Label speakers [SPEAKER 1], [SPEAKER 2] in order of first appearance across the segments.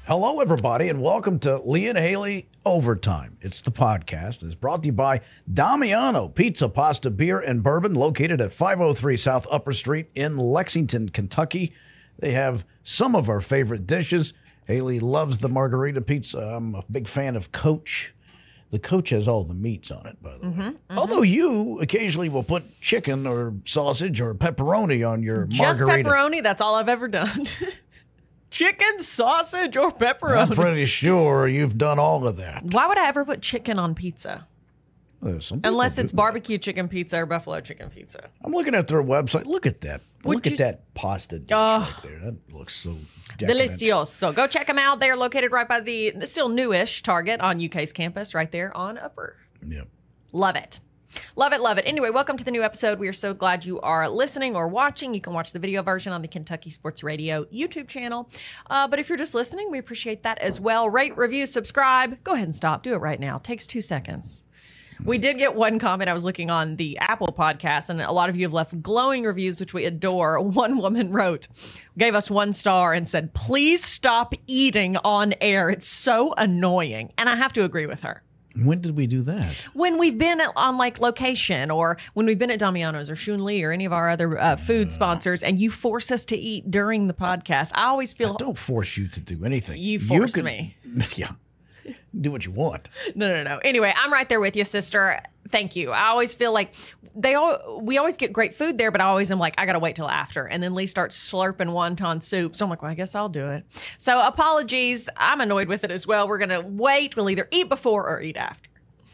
[SPEAKER 1] Hello, everybody, and welcome to Lee and Haley Overtime. It's the podcast. It's brought to you by Damiano Pizza, Pasta, Beer, and Bourbon, located at 503 South Upper Street in Lexington, Kentucky. They have some of our favorite dishes. Haley loves the margarita pizza. I'm a big fan of Coach. The Coach has all the meats on it, by the way. Although you occasionally will put chicken or sausage or pepperoni on your
[SPEAKER 2] Just
[SPEAKER 1] margarita.
[SPEAKER 2] pepperoni, that's all I've ever done. Chicken, sausage, or pepperoni.
[SPEAKER 1] I'm pretty sure you've done all of that.
[SPEAKER 2] Why would I ever put chicken on pizza?
[SPEAKER 1] Some people
[SPEAKER 2] Unless
[SPEAKER 1] do
[SPEAKER 2] it's
[SPEAKER 1] that.
[SPEAKER 2] barbecue chicken pizza or buffalo chicken pizza.
[SPEAKER 1] I'm looking at their website. Look at that. Look
[SPEAKER 2] you-
[SPEAKER 1] at that pasta dish right there. That looks so decadent.
[SPEAKER 2] Delicioso. Go check them out. They're located right by the still newish Target on UK's campus right there on Upper.
[SPEAKER 1] Yeah.
[SPEAKER 2] Love it. Love it, love it. Anyway, welcome to the new episode. We are so glad you are listening or watching. You can watch the video version on the Kentucky Sports Radio YouTube channel. But if you're just listening, we appreciate that as well. Rate, review, subscribe. Go ahead and stop. Do it right now. It takes 2 seconds. We did get one comment. I was looking on the Apple podcast, and a lot of you have left glowing reviews, which we adore. One woman gave us 1 star and said, "Please stop eating on air. It's so annoying." And I have to agree with her.
[SPEAKER 1] When did we do that?
[SPEAKER 2] When we've been on like location, or when we've been at Damiano's or Shun Lee or any of our other food sponsors, and you force us to eat during the podcast, I always feel
[SPEAKER 1] Don't force you to do anything.
[SPEAKER 2] You force me.
[SPEAKER 1] Yeah. Do what you want.
[SPEAKER 2] No. Anyway, I'm right there with you, sister. Thank you. I always feel like we always get great food there, but I always am like, I gotta wait till after. And then Lee starts slurping wonton soup. So I'm like, well, I guess I'll do it. So apologies. I'm annoyed with it as well. We're gonna wait. We'll either eat before or eat after.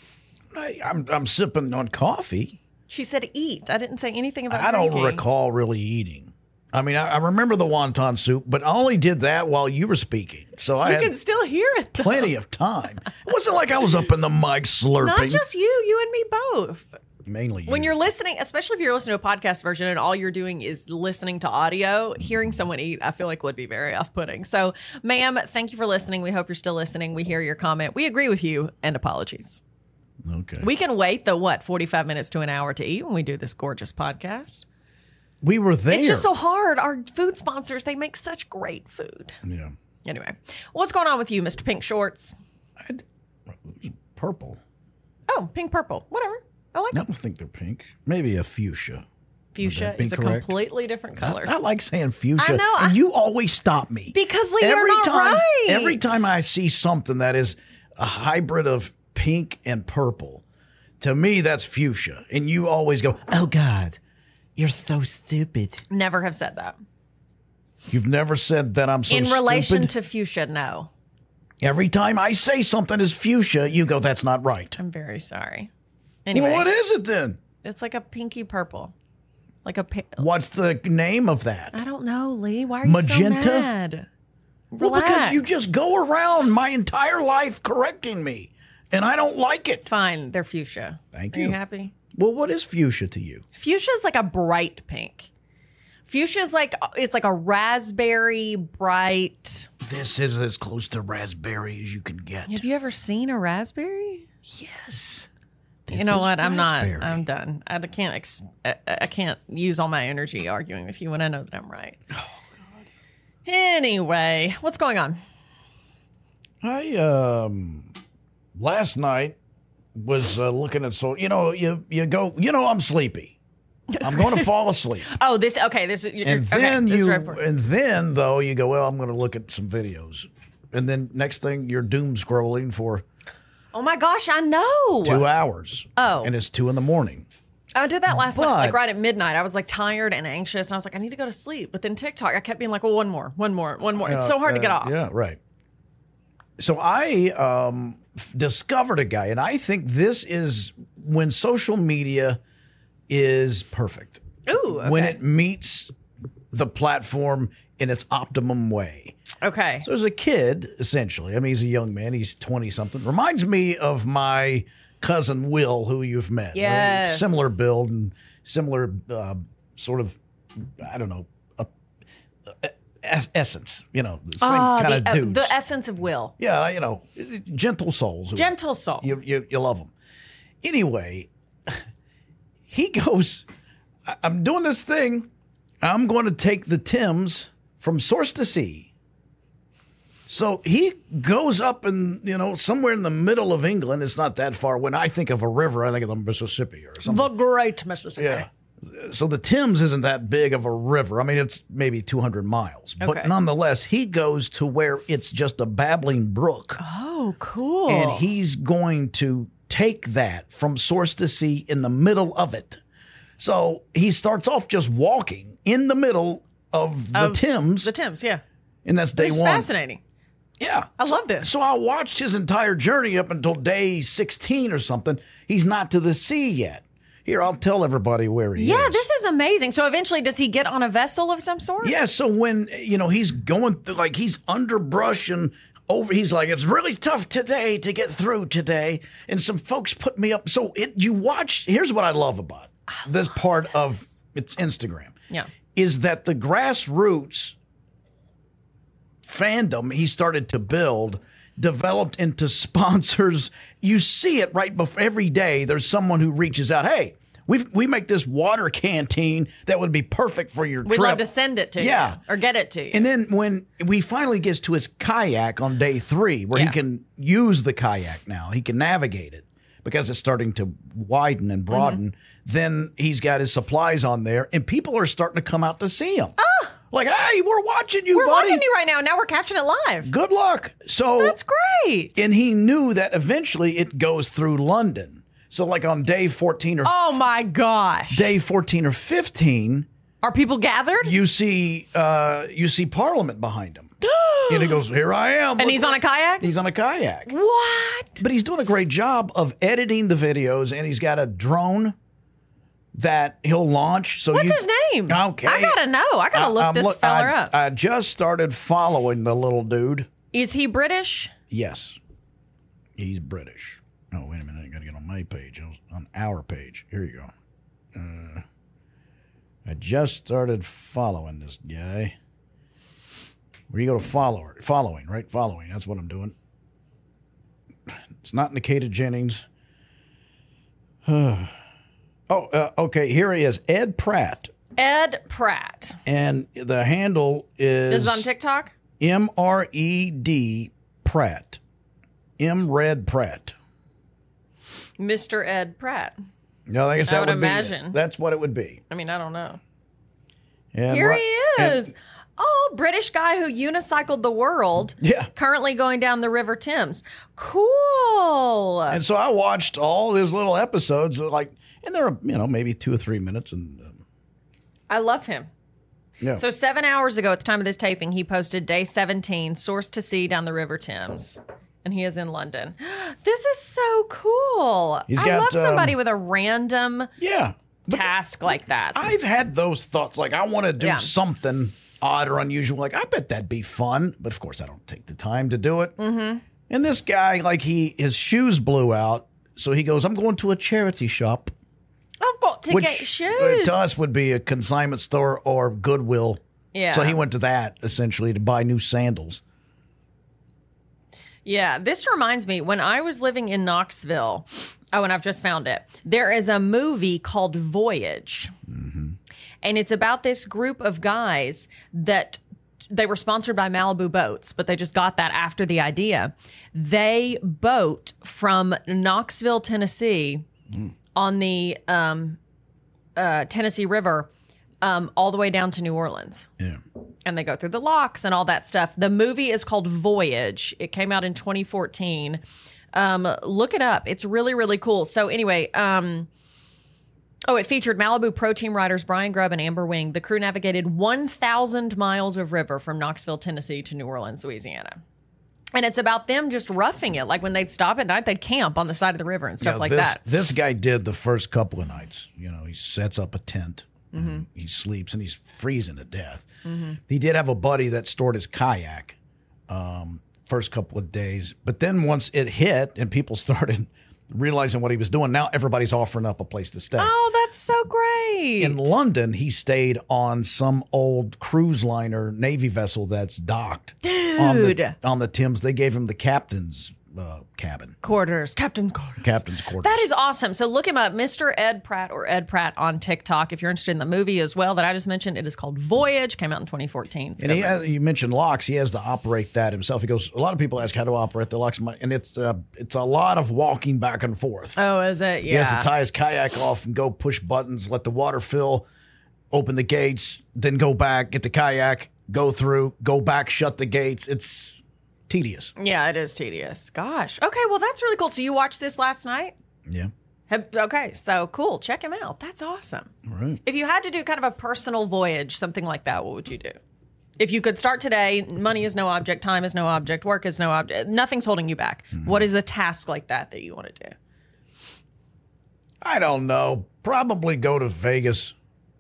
[SPEAKER 1] I'm sipping on coffee.
[SPEAKER 2] She said eat. I didn't say anything about
[SPEAKER 1] I don't
[SPEAKER 2] drinking.
[SPEAKER 1] recall really eating. I mean, I remember the wonton soup, but I only did that while you were speaking. So I
[SPEAKER 2] You
[SPEAKER 1] had
[SPEAKER 2] can still hear it, though.
[SPEAKER 1] plenty of time. It wasn't like I was up in the mic slurping.
[SPEAKER 2] Not just you and me both.
[SPEAKER 1] Mainly you.
[SPEAKER 2] When you're listening, especially if you're listening to a podcast version and all you're doing is listening to audio, hearing someone eat, I feel like would be very off-putting. So, ma'am, thank you for listening. We hope you're still listening. We hear your comment. We agree with you, and apologies.
[SPEAKER 1] Okay.
[SPEAKER 2] We can wait 45 minutes to an hour to eat when we do this gorgeous podcast.
[SPEAKER 1] We were there.
[SPEAKER 2] It's just so hard. Our food sponsors, they make such great food.
[SPEAKER 1] Yeah.
[SPEAKER 2] Anyway, what's going on with you, Mr. Pink Shorts?
[SPEAKER 1] Purple.
[SPEAKER 2] Oh, pink, purple, whatever. I like
[SPEAKER 1] I
[SPEAKER 2] it.
[SPEAKER 1] don't think they're pink. Maybe a fuchsia.
[SPEAKER 2] Fuchsia
[SPEAKER 1] Would that be
[SPEAKER 2] is a
[SPEAKER 1] correct?
[SPEAKER 2] completely different color.
[SPEAKER 1] I like saying fuchsia.
[SPEAKER 2] I know,
[SPEAKER 1] And you always stop me.
[SPEAKER 2] Because, Lee, you're not right.
[SPEAKER 1] Every time I see something that is a hybrid of pink and purple, to me, that's fuchsia. And you always go, oh, God, you're so stupid.
[SPEAKER 2] Never have said that.
[SPEAKER 1] You've never said that I'm so
[SPEAKER 2] In
[SPEAKER 1] stupid?
[SPEAKER 2] relation to fuchsia, no.
[SPEAKER 1] Every time I say something is fuchsia, you go, that's not right.
[SPEAKER 2] I'm very sorry. Anyway,
[SPEAKER 1] Well, what is it then?
[SPEAKER 2] it's like a pinky purple. Like a
[SPEAKER 1] What's the name of that?
[SPEAKER 2] I don't know, Lee. Why are you
[SPEAKER 1] Magenta?
[SPEAKER 2] so mad?
[SPEAKER 1] Well, because you
[SPEAKER 2] Relax.
[SPEAKER 1] just go around my entire life correcting me, and I don't like it.
[SPEAKER 2] Fine, they're fuchsia.
[SPEAKER 1] Thank
[SPEAKER 2] Are
[SPEAKER 1] you.
[SPEAKER 2] you happy?
[SPEAKER 1] Well, what is fuchsia to you?
[SPEAKER 2] Fuchsia is like a bright pink. Fuchsia is like, it's like a raspberry bright.
[SPEAKER 1] This is as close to raspberry as you can get.
[SPEAKER 2] Have you ever seen a raspberry?
[SPEAKER 1] Yes.
[SPEAKER 2] You know what? I'm
[SPEAKER 1] raspberry.
[SPEAKER 2] not. I'm done. I can't use all my energy arguing with you when I know that I'm right. Oh God. Anyway, what's going on?
[SPEAKER 1] I last night was looking at you go, I'm sleepy. I'm going to fall asleep.
[SPEAKER 2] Oh, this is
[SPEAKER 1] And
[SPEAKER 2] okay,
[SPEAKER 1] then
[SPEAKER 2] this is very important.
[SPEAKER 1] and then though you go, well, I'm going to look at some videos. And then next thing you're doom scrolling for
[SPEAKER 2] Oh my gosh, I know.
[SPEAKER 1] 2 hours.
[SPEAKER 2] Oh.
[SPEAKER 1] And it's 2 a.m.
[SPEAKER 2] I did that last night,
[SPEAKER 1] But-
[SPEAKER 2] like right at midnight. I was like tired and anxious, and I was like, I need to go to sleep. But then TikTok, I kept being like, well, one more. It's so hard to get off.
[SPEAKER 1] Yeah, right. So I discovered a guy, and I think this is when social media is perfect.
[SPEAKER 2] Ooh, okay.
[SPEAKER 1] When it meets the platform in its optimum way.
[SPEAKER 2] Okay.
[SPEAKER 1] So there's a kid, essentially. I mean, he's a young man. He's 20-something. Reminds me of my cousin Will, who you've met.
[SPEAKER 2] Yes.
[SPEAKER 1] Similar build and similar sort of, I don't know, essence. You know, the same kind of dudes.
[SPEAKER 2] The essence of Will.
[SPEAKER 1] Yeah, you know, gentle souls.
[SPEAKER 2] Gentle soul.
[SPEAKER 1] You love them. Anyway, he goes, I'm doing this thing. I'm going to take the Timbs from source to sea. So he goes up and, somewhere in the middle of England. It's not that far. When I think of a river, I think of the Mississippi or something.
[SPEAKER 2] The Great Mississippi.
[SPEAKER 1] Yeah. So the Thames isn't that big of a river. I mean, it's maybe 200 miles.
[SPEAKER 2] Okay.
[SPEAKER 1] But nonetheless, he goes to where it's just a babbling brook.
[SPEAKER 2] Oh, cool.
[SPEAKER 1] And he's going to take that from source to sea in the middle of it. So he starts off just walking in the middle of the Thames.
[SPEAKER 2] The Thames, yeah.
[SPEAKER 1] And that's day
[SPEAKER 2] It's
[SPEAKER 1] one.
[SPEAKER 2] fascinating.
[SPEAKER 1] Yeah.
[SPEAKER 2] I love this.
[SPEAKER 1] So I watched his entire journey up until day 16 or something. He's not to the sea yet. Here, I'll tell everybody where he is.
[SPEAKER 2] Yeah, this is amazing. So eventually, does he get on a vessel of some sort?
[SPEAKER 1] Yeah, so when, he's going through, like, he's underbrush and over, he's like, it's really tough today to get through today. And some folks put me up. So you watch, here's what I love about this part of it's Instagram.
[SPEAKER 2] Yeah.
[SPEAKER 1] Is that the grassroots fandom he started to build developed into sponsors. You see it right before every day. There's someone who reaches out. Hey, we make this water canteen that would be perfect for your
[SPEAKER 2] We'd
[SPEAKER 1] trip.
[SPEAKER 2] love to send it to you or get it to you.
[SPEAKER 1] And then when we finally gets to his kayak on day 3, where he can use the kayak now, he can navigate it because it's starting to widen and broaden. Then he's got his supplies on there, and people are starting to come out to see him. Like, hey, we're watching you,
[SPEAKER 2] We're
[SPEAKER 1] buddy.
[SPEAKER 2] watching you right now. Now we're catching it live.
[SPEAKER 1] Good luck. So
[SPEAKER 2] That's great.
[SPEAKER 1] And he knew that eventually it goes through London. So like on day 14 or
[SPEAKER 2] Oh my gosh.
[SPEAKER 1] day 14 or 15,
[SPEAKER 2] Are people gathered?
[SPEAKER 1] you see Parliament behind him. And he goes, here I am.
[SPEAKER 2] And
[SPEAKER 1] Look
[SPEAKER 2] he's on a kayak?
[SPEAKER 1] He's on a kayak.
[SPEAKER 2] What?
[SPEAKER 1] But he's doing a great job of editing the videos, and he's got a drone that he'll launch. So
[SPEAKER 2] What's his name?
[SPEAKER 1] Okay.
[SPEAKER 2] I gotta know. I gotta look this fella up.
[SPEAKER 1] I just started following the little dude.
[SPEAKER 2] Is he British?
[SPEAKER 1] Yes. He's British. Oh, wait a minute. I got to get on my page. On our page. Here you go. I just started following this guy. Where do you go to follower? Following, right? Following. That's what I'm doing. It's not Nikita Jennings. Okay. Here he is. Ed Pratt.
[SPEAKER 2] Ed Pratt.
[SPEAKER 1] And the handle is...
[SPEAKER 2] This is on TikTok?
[SPEAKER 1] M-R-E-D Pratt. M-Red Pratt.
[SPEAKER 2] Mr. Ed Pratt.
[SPEAKER 1] No, I guess
[SPEAKER 2] I
[SPEAKER 1] that
[SPEAKER 2] would
[SPEAKER 1] would
[SPEAKER 2] imagine.
[SPEAKER 1] be. That's what it would be.
[SPEAKER 2] I mean, I don't know.
[SPEAKER 1] And
[SPEAKER 2] Here he is. British guy who unicycled the world.
[SPEAKER 1] Yeah.
[SPEAKER 2] Currently going down the River Thames. Cool.
[SPEAKER 1] And so I watched all his little episodes, and they're maybe 2 or 3 minutes, and
[SPEAKER 2] I love him.
[SPEAKER 1] yeah.
[SPEAKER 2] So 7 hours ago at the time of this taping, he posted day 17, source to sea down the River Thames. And he is in London. This is so cool.
[SPEAKER 1] He's
[SPEAKER 2] I
[SPEAKER 1] got,
[SPEAKER 2] love somebody with a random
[SPEAKER 1] yeah. But
[SPEAKER 2] task like that.
[SPEAKER 1] I've had those thoughts, like I want to do
[SPEAKER 2] Yeah.
[SPEAKER 1] something odd or unusual. Like I bet that'd be fun, but of course I don't take the time to do it. Mm-hmm. And this guy, his shoes blew out, so he goes, "I'm going to a charity shop."
[SPEAKER 2] I've got to
[SPEAKER 1] Which
[SPEAKER 2] get shoes.
[SPEAKER 1] to us would be a consignment store or Goodwill.
[SPEAKER 2] Yeah.
[SPEAKER 1] So he went to that essentially to buy new sandals.
[SPEAKER 2] Yeah, this reminds me, when I was living in Knoxville, and I've just found it, there is a movie called Voyage. Mm-hmm. And it's about this group of guys that they were sponsored by Malibu Boats, but they just got that after the idea. They boat from Knoxville, Tennessee on the Tennessee River all the way down to New Orleans.
[SPEAKER 1] Yeah.
[SPEAKER 2] And they go through the locks and all that stuff. The movie is called Voyage. It came out in 2014. Look it up. It's really, really cool. So anyway, it featured Malibu Pro Team riders Brian Grubb and Amber Wing. The crew navigated 1,000 miles of river from Knoxville, Tennessee to New Orleans, Louisiana. And it's about them just roughing it. Like when they'd stop at night, they'd camp on the side of the river and stuff like that.
[SPEAKER 1] This guy did the first couple of nights. He sets up a tent. And he sleeps and he's freezing to death. Mm-hmm. He did have a buddy that stored his kayak first couple of days. But then once it hit and people started realizing what he was doing, now everybody's offering up a place to stay.
[SPEAKER 2] Oh, that's so great.
[SPEAKER 1] In London, he stayed on some old cruise liner Navy vessel that's docked
[SPEAKER 2] Dude.
[SPEAKER 1] on the Thames. They gave him the captain's cabin.
[SPEAKER 2] Quarters. Captain's quarters.
[SPEAKER 1] Captain's quarters.
[SPEAKER 2] That is awesome. So look him up, Mr. Ed Pratt or Ed Pratt on TikTok. If you're interested in the movie as well that I just mentioned, it is called Voyage. Came out in 2014.
[SPEAKER 1] And you mentioned locks. He has to operate that himself. He goes, a lot of people ask how to operate the locks. And it's a lot of walking back and forth.
[SPEAKER 2] Oh, is it? Yeah.
[SPEAKER 1] He has to tie his kayak off and go push buttons, let the water fill, open the gates, then go back, get the kayak, go through, go back, shut the gates. It's tedious.
[SPEAKER 2] Yeah, it is tedious. Gosh. Okay, well, that's really cool. So you watched this last night?
[SPEAKER 1] Yeah.
[SPEAKER 2] Okay, so cool. Check him out. That's awesome.
[SPEAKER 1] All right.
[SPEAKER 2] If you had to do kind of a personal voyage, something like that, what would you do? If you could start today, money is no object, time is no object, work is no object, nothing's holding you back. Mm-hmm. What is a task like that you want to do?
[SPEAKER 1] I don't know. Probably go to Vegas.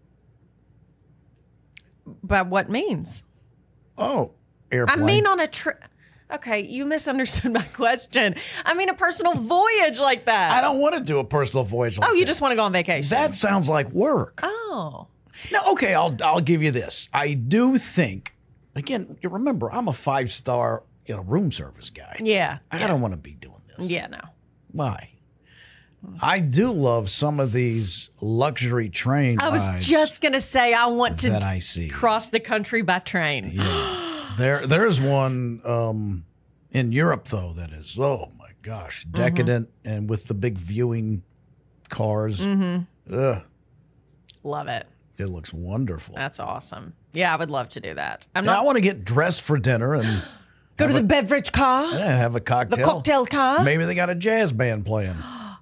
[SPEAKER 2] But what means?
[SPEAKER 1] Oh, airplane.
[SPEAKER 2] I mean on a trip. Okay, you misunderstood my question. I mean a personal voyage like that.
[SPEAKER 1] I don't want to do a personal voyage like that.
[SPEAKER 2] Oh, you just want to go on vacation.
[SPEAKER 1] That sounds like work.
[SPEAKER 2] Oh.
[SPEAKER 1] Now, okay, I'll give you this. I do think, again, you remember, I'm a 5-star room service guy.
[SPEAKER 2] Yeah.
[SPEAKER 1] I don't want to be doing this.
[SPEAKER 2] Yeah, no.
[SPEAKER 1] Why? I do love some of these luxury train rides.
[SPEAKER 2] I was just going to say I want to
[SPEAKER 1] cross
[SPEAKER 2] the country by train.
[SPEAKER 1] Yeah. There's one in Europe, though, that is, oh, my gosh, decadent and with the big viewing cars. Mm-hmm. Ugh.
[SPEAKER 2] Love it.
[SPEAKER 1] It looks wonderful.
[SPEAKER 2] That's awesome. Yeah, I would love to do that.
[SPEAKER 1] I want to get dressed for dinner and
[SPEAKER 2] go to the beverage car.
[SPEAKER 1] Yeah, have a cocktail.
[SPEAKER 2] The cocktail car.
[SPEAKER 1] Maybe they got a jazz band playing.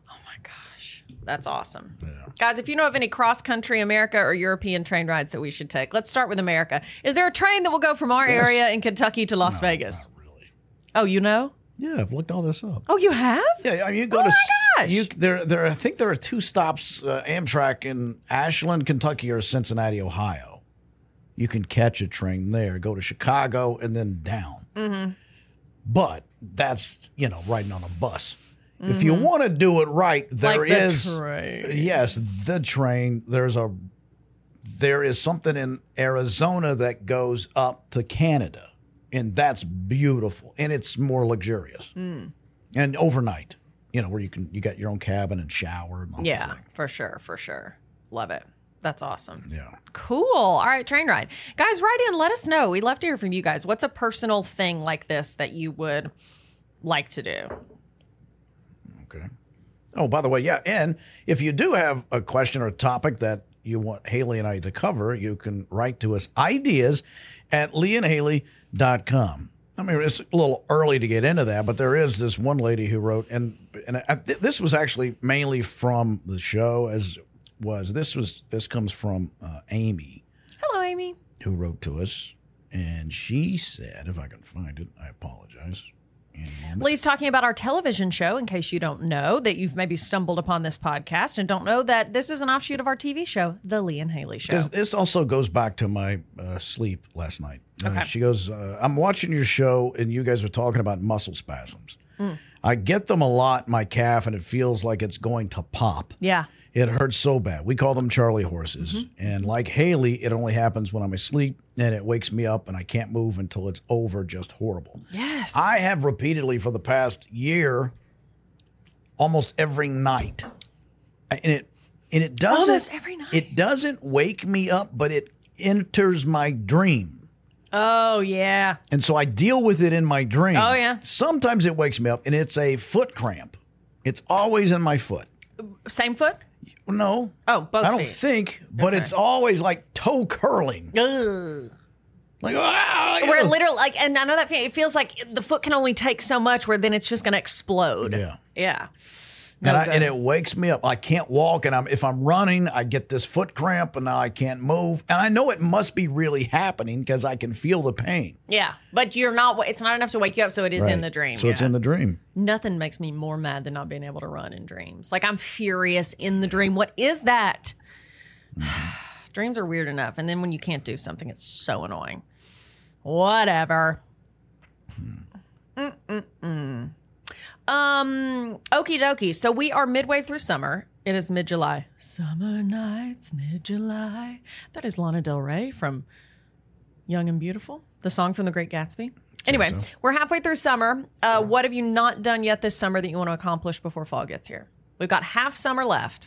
[SPEAKER 2] That's awesome. Yeah. Guys, if you know of any cross-country America or European train rides that we should take, let's start with America. Is there a train that will go from our area in Kentucky to Las Vegas?
[SPEAKER 1] Not really.
[SPEAKER 2] Oh, you know?
[SPEAKER 1] Yeah, I've looked all this up.
[SPEAKER 2] Oh, you have?
[SPEAKER 1] Yeah, you go
[SPEAKER 2] my gosh.
[SPEAKER 1] I think there are 2 stops, Amtrak in Ashland, Kentucky, or Cincinnati, Ohio. You can catch a train there, go to Chicago, and then down. Mm-hmm. But that's, riding on a bus. Mm-hmm. If you want to do it right, there is the train. There is something in Arizona that goes up to Canada, and that's beautiful, and it's more luxurious. And overnight, where you got your own cabin and shower. And all
[SPEAKER 2] yeah, for sure. Love it. That's awesome.
[SPEAKER 1] Yeah.
[SPEAKER 2] Cool. All right, train ride. Guys, write in. Let us know. We'd love to hear from you guys. What's a personal thing like this that you would like to do?
[SPEAKER 1] Okay. Oh, by the way, yeah, and if you do have a question or a topic that you want Haley and I to cover, you can write to us, ideas@leeandhaley.com. I mean, it's a little early to get into that, but there is this one lady who wrote, and this was actually mainly from the show, this comes from Amy.
[SPEAKER 2] Hello, Amy.
[SPEAKER 1] Who wrote to us, and she said, if I can find it, I apologize.
[SPEAKER 2] Lee's talking about our television show, in case you don't know, that you've maybe stumbled upon this podcast and don't know that this is an offshoot of our TV show, The Lee and Haley Show.
[SPEAKER 1] Because this also goes back to my sleep last night.
[SPEAKER 2] Okay.
[SPEAKER 1] She goes, I'm watching your show, and you guys are talking about muscle spasms. I get them a lot in my calf, and it feels like it's going to pop.
[SPEAKER 2] Yeah.
[SPEAKER 1] It hurts so bad. We call them Charlie horses. Mm-hmm. And like Haley, it only happens when I'm asleep, and it wakes me up, and I can't move until it's over. Just horrible.
[SPEAKER 2] Yes.
[SPEAKER 1] I have repeatedly for the past year, almost every night. And it doesn't.
[SPEAKER 2] Almost every night.
[SPEAKER 1] It doesn't wake me up, but it enters my dream.
[SPEAKER 2] Oh, yeah.
[SPEAKER 1] And so I deal with it in my dream.
[SPEAKER 2] Oh, yeah.
[SPEAKER 1] Sometimes it wakes me up, and it's a foot cramp. It's always in my foot.
[SPEAKER 2] Same foot?
[SPEAKER 1] No.
[SPEAKER 2] Oh, both
[SPEAKER 1] I don't
[SPEAKER 2] feet.
[SPEAKER 1] think, but it's always like toe curling.
[SPEAKER 2] Ugh.
[SPEAKER 1] Like,
[SPEAKER 2] where it literally, and I know that it feels like the foot can only take so much where then it's just going to explode.
[SPEAKER 1] Yeah.
[SPEAKER 2] Yeah.
[SPEAKER 1] And it wakes me up. I can't walk, and if I'm running, I get this foot cramp, and now I can't move. And I know it must be really happening because I can feel the pain.
[SPEAKER 2] Yeah, but it's not enough to wake you up, so it is in the dream.
[SPEAKER 1] So it's in the dream.
[SPEAKER 2] Nothing makes me more mad than not being able to run in dreams. Like, I'm furious in the dream. What is that? Dreams are weird enough, and then when you can't do something, it's so annoying. Whatever. Okie dokie. So we are midway through summer. It is mid-July. Summer nights, mid-July. That is Lana Del Rey from Young and Beautiful, the song from The Great Gatsby. Anyway,
[SPEAKER 1] so.
[SPEAKER 2] we're halfway through summer. What have you not done yet this summer that you want to accomplish before fall gets here? We've got half summer left.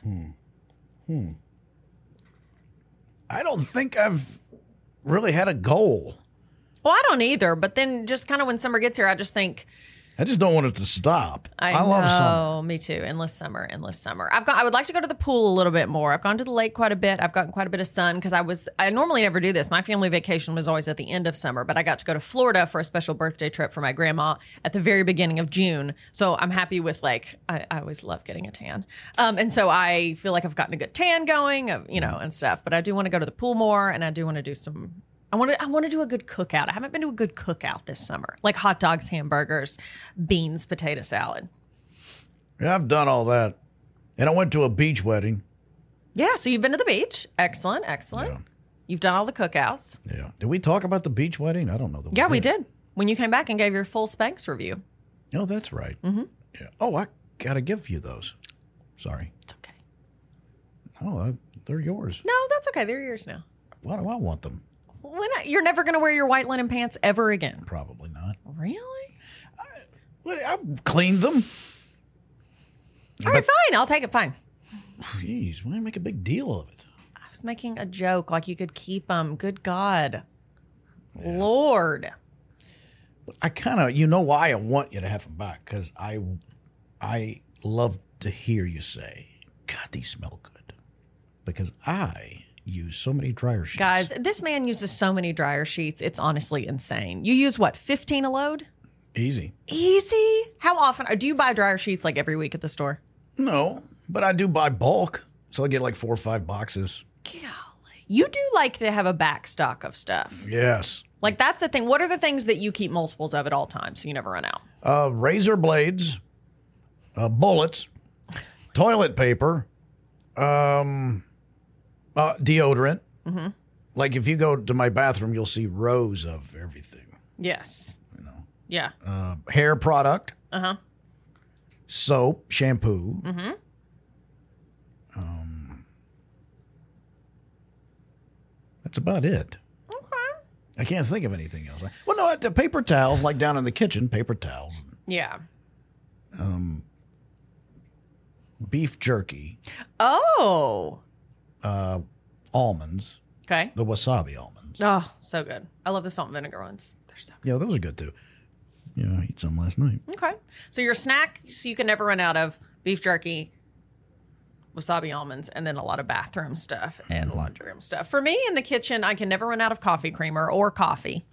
[SPEAKER 1] I don't think I've really had a goal.
[SPEAKER 2] Well, I don't either. But then just kind of when summer gets here, I just think,
[SPEAKER 1] I just don't want it to stop.
[SPEAKER 2] I
[SPEAKER 1] love summer.
[SPEAKER 2] know, me too. Endless summer. I would like to go to the pool a little bit more. I've gone to the lake quite a bit. I've gotten quite a bit of sun because I normally never do this. My family vacation was always at the end of summer, but I got to go to Florida for a special birthday trip for my grandma at the very beginning of June. So I'm happy with I always love getting a tan. And so I feel like I've gotten a good tan going, and stuff, but I do want to go to the pool more and I do want to do some I want to do a good cookout. I haven't been to a good cookout this summer, like hot dogs, hamburgers, beans, potato salad.
[SPEAKER 1] Yeah, I've done all that. And I went to a beach wedding.
[SPEAKER 2] Yeah, so you've been to the beach. Excellent.
[SPEAKER 1] Yeah.
[SPEAKER 2] You've done all the cookouts.
[SPEAKER 1] Yeah. Did we talk about the beach wedding? I don't know.
[SPEAKER 2] Yeah, we did. When you came back and gave your full Spanx review.
[SPEAKER 1] Oh, that's right. Mm-hmm. Yeah. Oh, I got to give you those. Sorry.
[SPEAKER 2] It's okay.
[SPEAKER 1] Oh, they're yours.
[SPEAKER 2] No, that's okay. They're yours now.
[SPEAKER 1] Why do I want them?
[SPEAKER 2] You're never going to wear your white linen pants ever again.
[SPEAKER 1] Probably not.
[SPEAKER 2] Really?
[SPEAKER 1] I cleaned them.
[SPEAKER 2] All right, fine. I'll take it. Fine.
[SPEAKER 1] Jeez, why make a big deal of it?
[SPEAKER 2] I was making a joke like you could keep them. Good God. Yeah. Lord.
[SPEAKER 1] I kind of, you know why I want you to have them back? Because I love to hear you say, God, these smell good. Because I use so many dryer sheets.
[SPEAKER 2] Guys, this man uses so many dryer sheets. It's honestly insane. You use what, 15 a load?
[SPEAKER 1] Easy.
[SPEAKER 2] How often? Do you buy dryer sheets like every week at the store?
[SPEAKER 1] No, but I do buy bulk. So I get like 4 or 5 boxes.
[SPEAKER 2] Golly. You do like to have a back stock of stuff.
[SPEAKER 1] Yes.
[SPEAKER 2] Like that's the thing. What are the things that you keep multiples of at all times so you never run out?
[SPEAKER 1] Razor blades, bullets, toilet paper, deodorant. Mm-hmm. Like if you go to my bathroom, you'll see rows of everything.
[SPEAKER 2] Yes. Yeah.
[SPEAKER 1] Hair product.
[SPEAKER 2] Uh-huh.
[SPEAKER 1] Soap, shampoo.
[SPEAKER 2] Mm-hmm.
[SPEAKER 1] That's about it.
[SPEAKER 2] Okay.
[SPEAKER 1] I can't think of anything else. Well, no, the paper towels, like down in the kitchen, paper towels.
[SPEAKER 2] Yeah.
[SPEAKER 1] Beef jerky.
[SPEAKER 2] Oh.
[SPEAKER 1] Almonds.
[SPEAKER 2] Okay.
[SPEAKER 1] The wasabi almonds.
[SPEAKER 2] Oh, so good. I love the salt and vinegar ones. They're so good.
[SPEAKER 1] Yeah, those are good too. Yeah, I ate some last night.
[SPEAKER 2] Okay. So your snack, so you can never run out of beef jerky, wasabi almonds, and then a lot of bathroom stuff and laundry room stuff. For me in the kitchen, I can never run out of coffee creamer or coffee.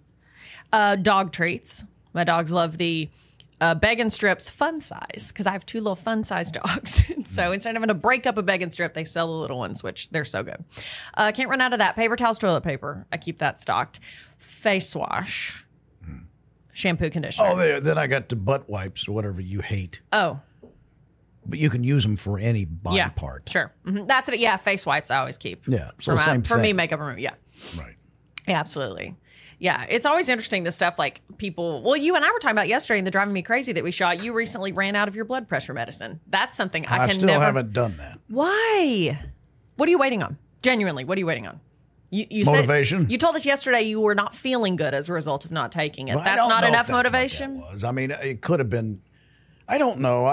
[SPEAKER 2] Dog treats. My dogs love the Beg and Strips fun size because I have 2 little fun size dogs. And so instead of having to break up a Beg and Strip, they sell the little ones, which they're so good. Can't run out of that. Paper towels, toilet paper. I keep that stocked. Face wash. Shampoo, conditioner.
[SPEAKER 1] Oh, then I got the butt wipes or whatever you hate.
[SPEAKER 2] Oh.
[SPEAKER 1] But you can use them for any body part.
[SPEAKER 2] Sure. Mm-hmm. That's it. Yeah, face wipes I always keep.
[SPEAKER 1] Yeah, so same
[SPEAKER 2] for
[SPEAKER 1] thing.
[SPEAKER 2] me, makeup remover. Yeah.
[SPEAKER 1] Right.
[SPEAKER 2] Yeah, absolutely. Yeah, it's always interesting, the stuff like people, well, you and I were talking about yesterday in the Driving Me Crazy that we shot. You recently ran out of your blood pressure medicine. That's something I can
[SPEAKER 1] still
[SPEAKER 2] never.
[SPEAKER 1] haven't done that.
[SPEAKER 2] Why? What are you waiting on? Genuinely, what are you waiting on? You
[SPEAKER 1] Motivation.
[SPEAKER 2] You told us yesterday you were not feeling good as a result of not taking it.
[SPEAKER 1] Well,
[SPEAKER 2] That's not enough
[SPEAKER 1] what
[SPEAKER 2] motivation?
[SPEAKER 1] that was. I mean, it could have been. I don't know.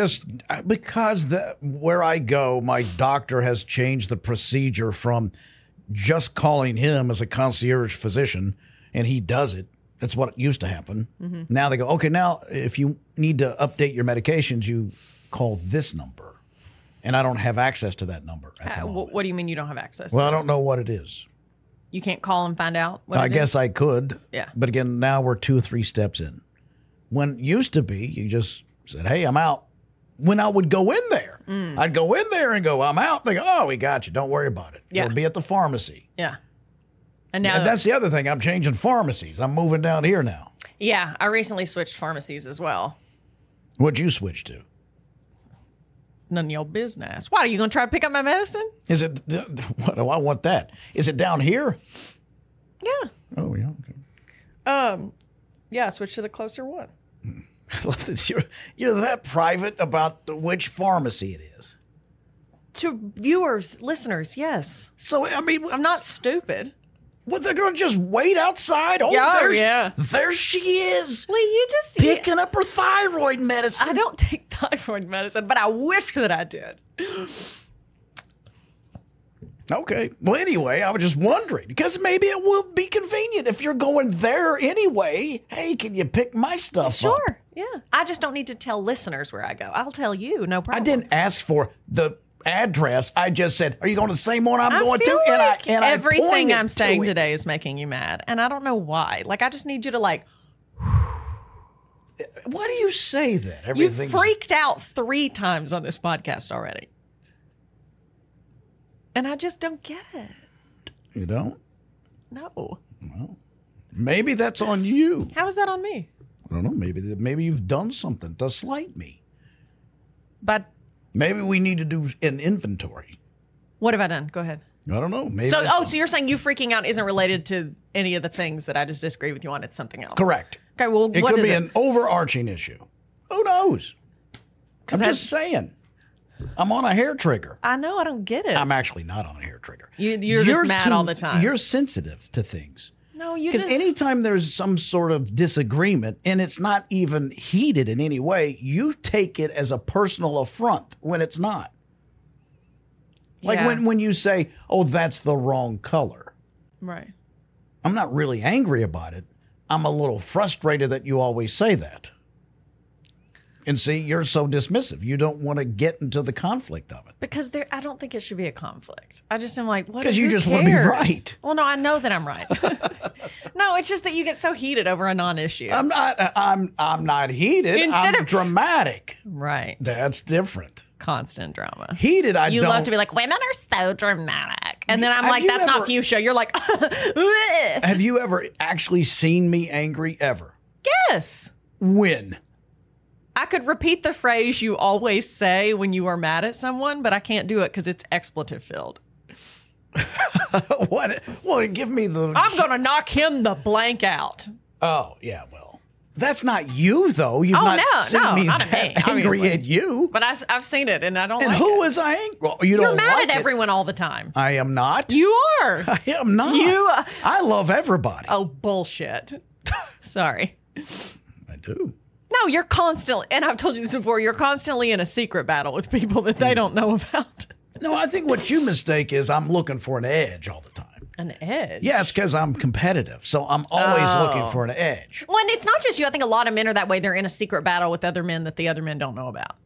[SPEAKER 1] Because where I go, my doctor has changed the procedure from just calling him as a concierge physician, and he does it. That's what used to happen. Mm-hmm. Now they go, okay, now if you need to update your medications, you call this number. And I don't have access to that number at the moment.
[SPEAKER 2] What do you mean you don't have access
[SPEAKER 1] Well,
[SPEAKER 2] to
[SPEAKER 1] I don't know what it is.
[SPEAKER 2] You can't call and find out what
[SPEAKER 1] I guess I could.
[SPEAKER 2] Yeah.
[SPEAKER 1] But again, now we're 2 or 3 steps in. When used to be, you just said, hey, I'm out. When I would go in there, I'd go in there and go, I'm out. They go, oh, we got you. Don't worry about it.
[SPEAKER 2] Yeah.
[SPEAKER 1] It'll be at the pharmacy.
[SPEAKER 2] Yeah. And now
[SPEAKER 1] That's the other thing. I'm changing pharmacies. I'm moving down here now.
[SPEAKER 2] Yeah, I recently switched pharmacies as well.
[SPEAKER 1] What'd you switch to?
[SPEAKER 2] None of your business. Why, are you going to try to pick up my medicine?
[SPEAKER 1] Is it, what do I want that? Is it down here?
[SPEAKER 2] Yeah.
[SPEAKER 1] Oh, yeah. Okay.
[SPEAKER 2] Yeah, switch to the closer one.
[SPEAKER 1] I love that you're that private about which pharmacy it is.
[SPEAKER 2] To viewers, listeners, yes.
[SPEAKER 1] So, I mean,
[SPEAKER 2] I'm not stupid.
[SPEAKER 1] What, they're going to just wait outside? Oh, there she is.
[SPEAKER 2] Lee, you just
[SPEAKER 1] picking up her thyroid medicine.
[SPEAKER 2] I don't take thyroid medicine, but I wish that I did.
[SPEAKER 1] Okay. Well, anyway, I was just wondering, because maybe it will be convenient if you're going there anyway. Hey, can you pick my stuff up?
[SPEAKER 2] Sure. Yeah. I just don't need to tell listeners where I go. I'll tell you, no problem.
[SPEAKER 1] I didn't ask for the address. I just said, are you going to the same one I'm going to?
[SPEAKER 2] Like
[SPEAKER 1] and
[SPEAKER 2] everything I'm saying
[SPEAKER 1] it.
[SPEAKER 2] today is making you mad. And I don't know why. Like, I just need you to
[SPEAKER 1] Why do you say that?
[SPEAKER 2] You freaked out 3 times on this podcast already. And I just don't get it.
[SPEAKER 1] You don't?
[SPEAKER 2] No.
[SPEAKER 1] Well, maybe that's on you.
[SPEAKER 2] How is that on me?
[SPEAKER 1] I don't know. Maybe you've done something to slight me.
[SPEAKER 2] But
[SPEAKER 1] maybe we need to do an inventory.
[SPEAKER 2] What have I done? Go ahead.
[SPEAKER 1] I don't know. Maybe.
[SPEAKER 2] So you're saying you freaking out isn't related to any of the things that I just disagree with you on? It's something else.
[SPEAKER 1] Correct.
[SPEAKER 2] Okay. Well,
[SPEAKER 1] it could be an overarching issue. Who knows? I'm just saying. I'm on a hair trigger.
[SPEAKER 2] I know. I don't get it.
[SPEAKER 1] I'm actually not on a hair trigger.
[SPEAKER 2] You're just mad all the time.
[SPEAKER 1] You're sensitive to things.
[SPEAKER 2] No, you
[SPEAKER 1] because anytime there's some sort of disagreement and it's not even heated in any way, you take it as a personal affront when it's not. Like when you say, "Oh, that's the wrong color."
[SPEAKER 2] Right.
[SPEAKER 1] I'm not really angry about it. I'm a little frustrated that you always say that. And see, you're so dismissive. You don't want to get into the conflict of it.
[SPEAKER 2] Because I don't think it should be a conflict. I just am like, what?
[SPEAKER 1] Because you just want to be right.
[SPEAKER 2] Well, no, I know that I'm right. No, it's just that you get so heated over a non-issue.
[SPEAKER 1] I'm not heated. I'm dramatic.
[SPEAKER 2] Right.
[SPEAKER 1] That's different.
[SPEAKER 2] Constant drama.
[SPEAKER 1] Heated,
[SPEAKER 2] You love to be like, women are so dramatic. And then I'm like, that's not fuchsia. You're like,
[SPEAKER 1] have you ever actually seen me angry ever?
[SPEAKER 2] Yes.
[SPEAKER 1] When?
[SPEAKER 2] I could repeat the phrase you always say when you are mad at someone, but I can't do it because it's expletive filled.
[SPEAKER 1] What? Well, give me the...
[SPEAKER 2] I'm going to knock him the blank out.
[SPEAKER 1] Oh, yeah, well. That's not you, though. You've not seen me
[SPEAKER 2] not
[SPEAKER 1] angry at you.
[SPEAKER 2] But I've seen it, and I don't
[SPEAKER 1] and
[SPEAKER 2] like it.
[SPEAKER 1] And who was I angry? Well,
[SPEAKER 2] You're mad at everyone all the time.
[SPEAKER 1] I am not.
[SPEAKER 2] You are.
[SPEAKER 1] I am not. I love everybody.
[SPEAKER 2] Oh, bullshit. Sorry.
[SPEAKER 1] I do.
[SPEAKER 2] No, you're constantly, and I've told you this before, you're constantly in a secret battle with people that they don't know about.
[SPEAKER 1] No, I think what you mistake is I'm looking for an edge all the time.
[SPEAKER 2] An edge?
[SPEAKER 1] Yes, because I'm competitive. So I'm always looking for an edge.
[SPEAKER 2] Well, and it's not just you. I think a lot of men are that way. They're in a secret battle with other men that the other men don't know about.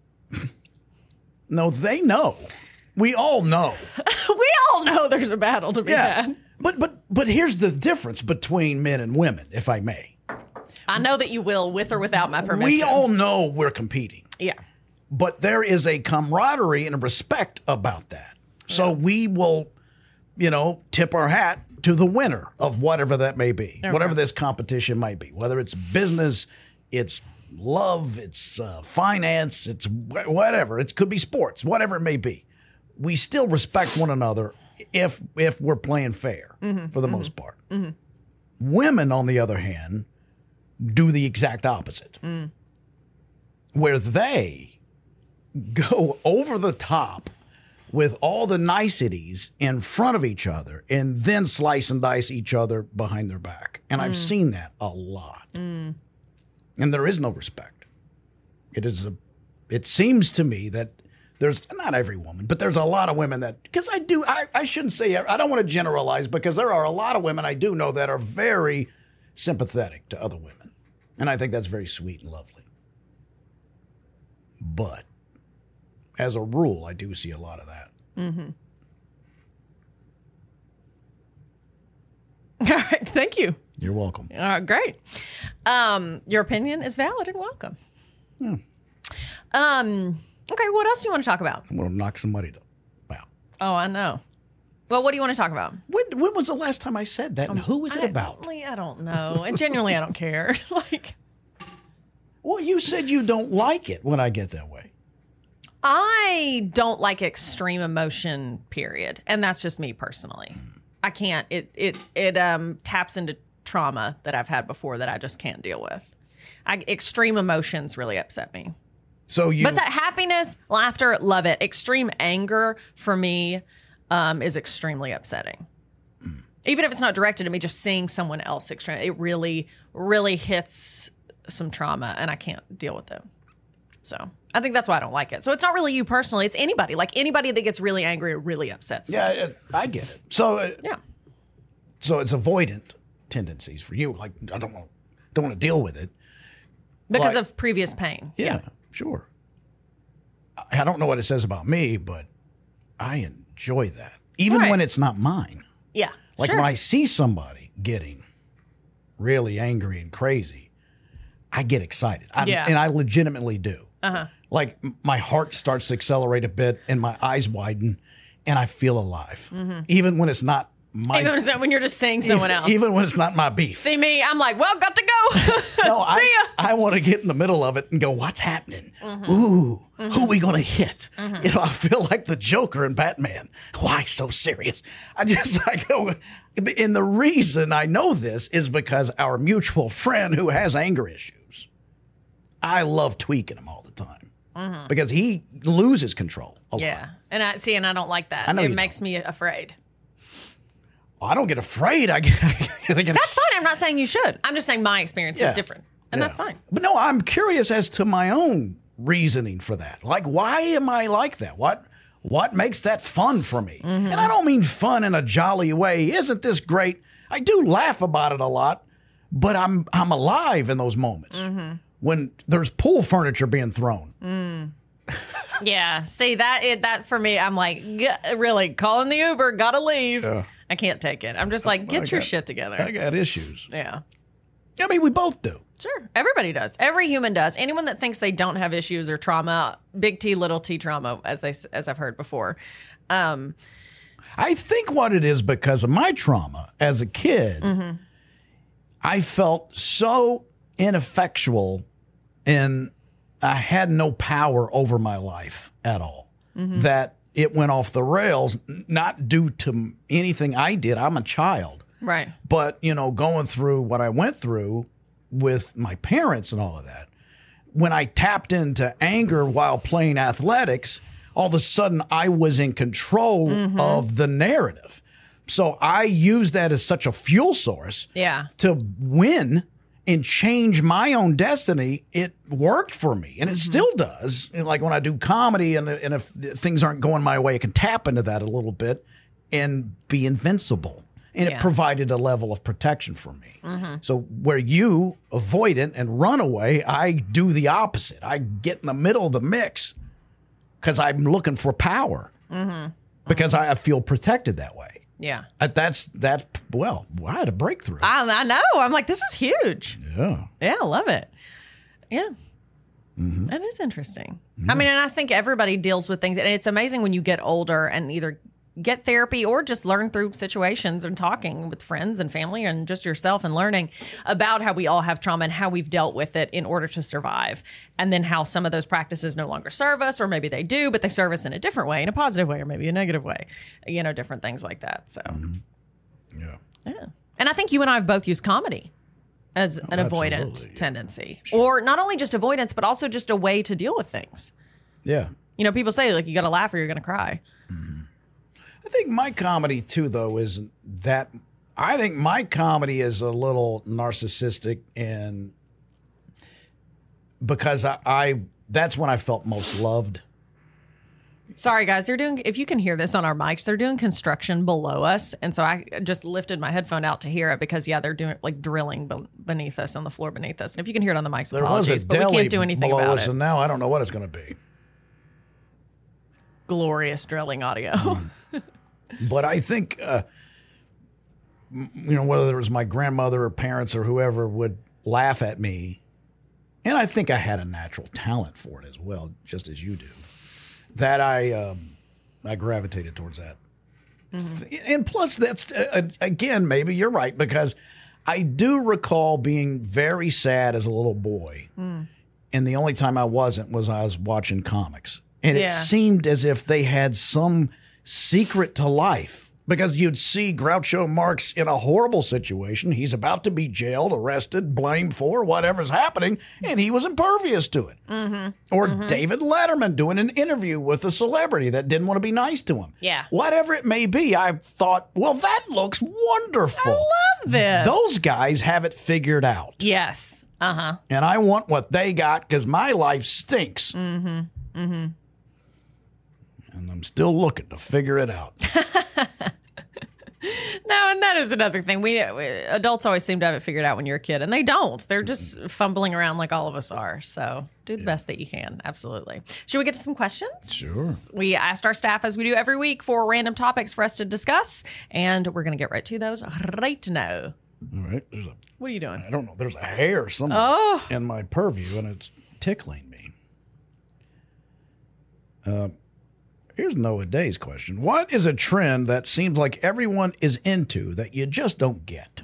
[SPEAKER 1] No, they know. We all know.
[SPEAKER 2] We all know there's a battle to be had.
[SPEAKER 1] But here's the difference between men and women, if I may.
[SPEAKER 2] I know that you will, with or without my permission.
[SPEAKER 1] We all know we're competing.
[SPEAKER 2] Yeah.
[SPEAKER 1] But there is a camaraderie and a respect about that. So we will, tip our hat to the winner of whatever that may be, whatever this competition might be, whether it's business, it's love, it's finance, it's whatever. It could be sports, whatever it may be. We still respect one another if we're playing fair for the most part. Mm-hmm. Women, on the other hand, do the exact opposite, where they go over the top with all the niceties in front of each other and then slice and dice each other behind their back. And I've seen that a lot. And there is no respect. It seems to me that there's, not every woman, but there's a lot of women that, because I shouldn't say, I don't want to generalize, because there are a lot of women I do know that are very sympathetic to other women. And I think that's very sweet and lovely. But as a rule, I do see a lot of that.
[SPEAKER 2] Mm-hmm. All right. Thank you.
[SPEAKER 1] You're welcome.
[SPEAKER 2] All right. Great. Your opinion is valid and welcome.
[SPEAKER 1] Yeah.
[SPEAKER 2] Okay. What else do you want to talk about?
[SPEAKER 1] I'm going to knock somebody out.
[SPEAKER 2] Oh, I know. Well, what do you want to talk about?
[SPEAKER 1] When was the last time I said that? And who was it about?
[SPEAKER 2] I don't know. And genuinely, I don't care.
[SPEAKER 1] Well, you said you don't like it when I get that way.
[SPEAKER 2] I don't like extreme emotion, period. And that's just me personally. I can't. It taps into trauma that I've had before that I just can't deal with. Extreme emotions really upset me. But that happiness, laughter, love it. Extreme anger for me is extremely upsetting. Even if it's not directed at me, just seeing someone else it really, really hits some trauma, and I can't deal with it. So I think that's why I don't like it. So it's not really you personally. It's anybody. Like anybody that gets really angry or really upsets me.
[SPEAKER 1] Yeah, I get it. So
[SPEAKER 2] Yeah.
[SPEAKER 1] So it's avoidant tendencies for you. Like I don't want to deal with it
[SPEAKER 2] Because
[SPEAKER 1] Like-
[SPEAKER 2] of previous pain.
[SPEAKER 1] Yeah, sure. I don't know what it says about me, but I enjoy that, even
[SPEAKER 2] Right.
[SPEAKER 1] when it's not mine.
[SPEAKER 2] Yeah.
[SPEAKER 1] Like
[SPEAKER 2] sure.
[SPEAKER 1] when I see somebody getting really angry and crazy, I get excited.
[SPEAKER 2] Yeah.
[SPEAKER 1] And I legitimately do. Like my heart starts to accelerate a bit and my eyes widen and I feel alive. Even when it's not my
[SPEAKER 2] Even when you're just seeing someone else.
[SPEAKER 1] Even when it's not my beef.
[SPEAKER 2] See me, I'm like, well, got to go.
[SPEAKER 1] No,
[SPEAKER 2] See ya.
[SPEAKER 1] I want to get in the middle of it and go, what's happening? Ooh, who are we going to hit? You know, I feel like the Joker in Batman. Why so serious? I go, and the reason I know this is because our mutual friend who has anger issues, I love tweaking him all the time because he loses control a lot.
[SPEAKER 2] Yeah. And I don't like that.
[SPEAKER 1] I know
[SPEAKER 2] It
[SPEAKER 1] you
[SPEAKER 2] makes me afraid.
[SPEAKER 1] I don't get afraid. I get
[SPEAKER 2] That's fine. I'm not saying you should. I'm just saying my experience is different. And that's fine.
[SPEAKER 1] But no, I'm curious as to my own reasoning for that. Like, why am I like that? What makes that fun for me? And I don't mean fun in a jolly way. Isn't this great? I do laugh about it a lot, but I'm alive in those moments when there's pool furniture being thrown.
[SPEAKER 2] Yeah. See, that for me, I'm like, really, calling the Uber, gotta leave.
[SPEAKER 1] Yeah.
[SPEAKER 2] I can't take it. I'm just like, get your shit together.
[SPEAKER 1] I got issues.
[SPEAKER 2] Yeah.
[SPEAKER 1] I mean, we both do.
[SPEAKER 2] Sure. Everybody does. Every human does. Anyone that thinks they don't have issues or trauma, big T, little t trauma, as I've heard before.
[SPEAKER 1] I think what it is because of my trauma as a kid, I felt so ineffectual and I had no power over my life at all that it went off the rails, not due to anything I did. I'm a child.
[SPEAKER 2] Right.
[SPEAKER 1] But, you know, going through what I went through with my parents and all of that, when I tapped into anger while playing athletics, all of a sudden I was in control of the narrative. So I used that as such a fuel source to win and change my own destiny. It worked for me, and it still does. And like when I do comedy and if things aren't going my way, I can tap into that a little bit and be invincible. And it provided a level of protection for me. So where you avoid it and run away, I do the opposite. I get in the middle of the mix because I'm looking for power because I feel protected that way.
[SPEAKER 2] Yeah.
[SPEAKER 1] Well, I had a breakthrough.
[SPEAKER 2] I know. I'm like, this is huge.
[SPEAKER 1] Yeah.
[SPEAKER 2] Yeah, I love it. Yeah. That is interesting. I mean, and I think everybody deals with things. And it's amazing when you get older and either get therapy or just learn through situations and talking with friends and family and just yourself and learning about how we all have trauma and how we've dealt with it in order to survive. And then how some of those practices no longer serve us, or maybe they do, but they serve us in a different way, in a positive way, or maybe a negative way, you know, different things like that. So,
[SPEAKER 1] Yeah.
[SPEAKER 2] yeah. And I think you and I have both used comedy as an avoidant
[SPEAKER 1] absolutely, yeah.
[SPEAKER 2] tendency, or not only just avoidance, but also just a way to deal with things.
[SPEAKER 1] Yeah.
[SPEAKER 2] You know, people say like, you got to laugh or you're going to cry.
[SPEAKER 1] I think my comedy too, though, is that I think my comedy is a little narcissistic, and because I that's when I felt most loved.
[SPEAKER 2] Sorry, guys. If you can hear this on our mics, they're doing construction below us. And so I just lifted my headphone out to hear it because, they're doing like drilling beneath us on the floor beneath us. And if you can hear it on the mics,
[SPEAKER 1] There
[SPEAKER 2] apologies,
[SPEAKER 1] was a
[SPEAKER 2] but we
[SPEAKER 1] deli
[SPEAKER 2] can't do anything
[SPEAKER 1] below
[SPEAKER 2] about
[SPEAKER 1] us,
[SPEAKER 2] it.
[SPEAKER 1] and now I don't know what it's going to be.
[SPEAKER 2] Glorious drilling audio.
[SPEAKER 1] But I think, whether it was my grandmother or parents or whoever would laugh at me, and I think I had a natural talent for it as well, just as you do, that I gravitated towards that. And plus, that's, again, maybe you're right, because I do recall being very sad as a little boy. And the only time I wasn't was I was watching comics. And it seemed as if they had some secret to life Because you'd see Groucho Marx in a horrible situation. He's about to be jailed, arrested, blamed for whatever's happening, and he was impervious to it. Mm-hmm. Or David Letterman doing an interview with a celebrity that didn't want to be nice to him.
[SPEAKER 2] Yeah.
[SPEAKER 1] Whatever it may be, I thought, well, that looks wonderful.
[SPEAKER 2] I love this.
[SPEAKER 1] Those guys have it figured out.
[SPEAKER 2] Yes. Uh-huh.
[SPEAKER 1] And I want what they got because my life stinks.
[SPEAKER 2] Mm-hmm. Mm-hmm.
[SPEAKER 1] And I'm still looking to figure it out.
[SPEAKER 2] No, and that is another thing. We adults always seem to have it figured out when you're a kid, and they don't. They're just fumbling around like all of us are. So do the best that you can. Absolutely. Should we get to some questions?
[SPEAKER 1] Sure.
[SPEAKER 2] We asked our staff, as we do every week, for random topics for us to discuss, and we're going to get right to those right now.
[SPEAKER 1] All right.
[SPEAKER 2] What are you doing?
[SPEAKER 1] I don't know. There's a hair somewhere in my purview, and it's tickling me. Here's Noah Day's question. What is a trend that seems like everyone is into that you just don't get?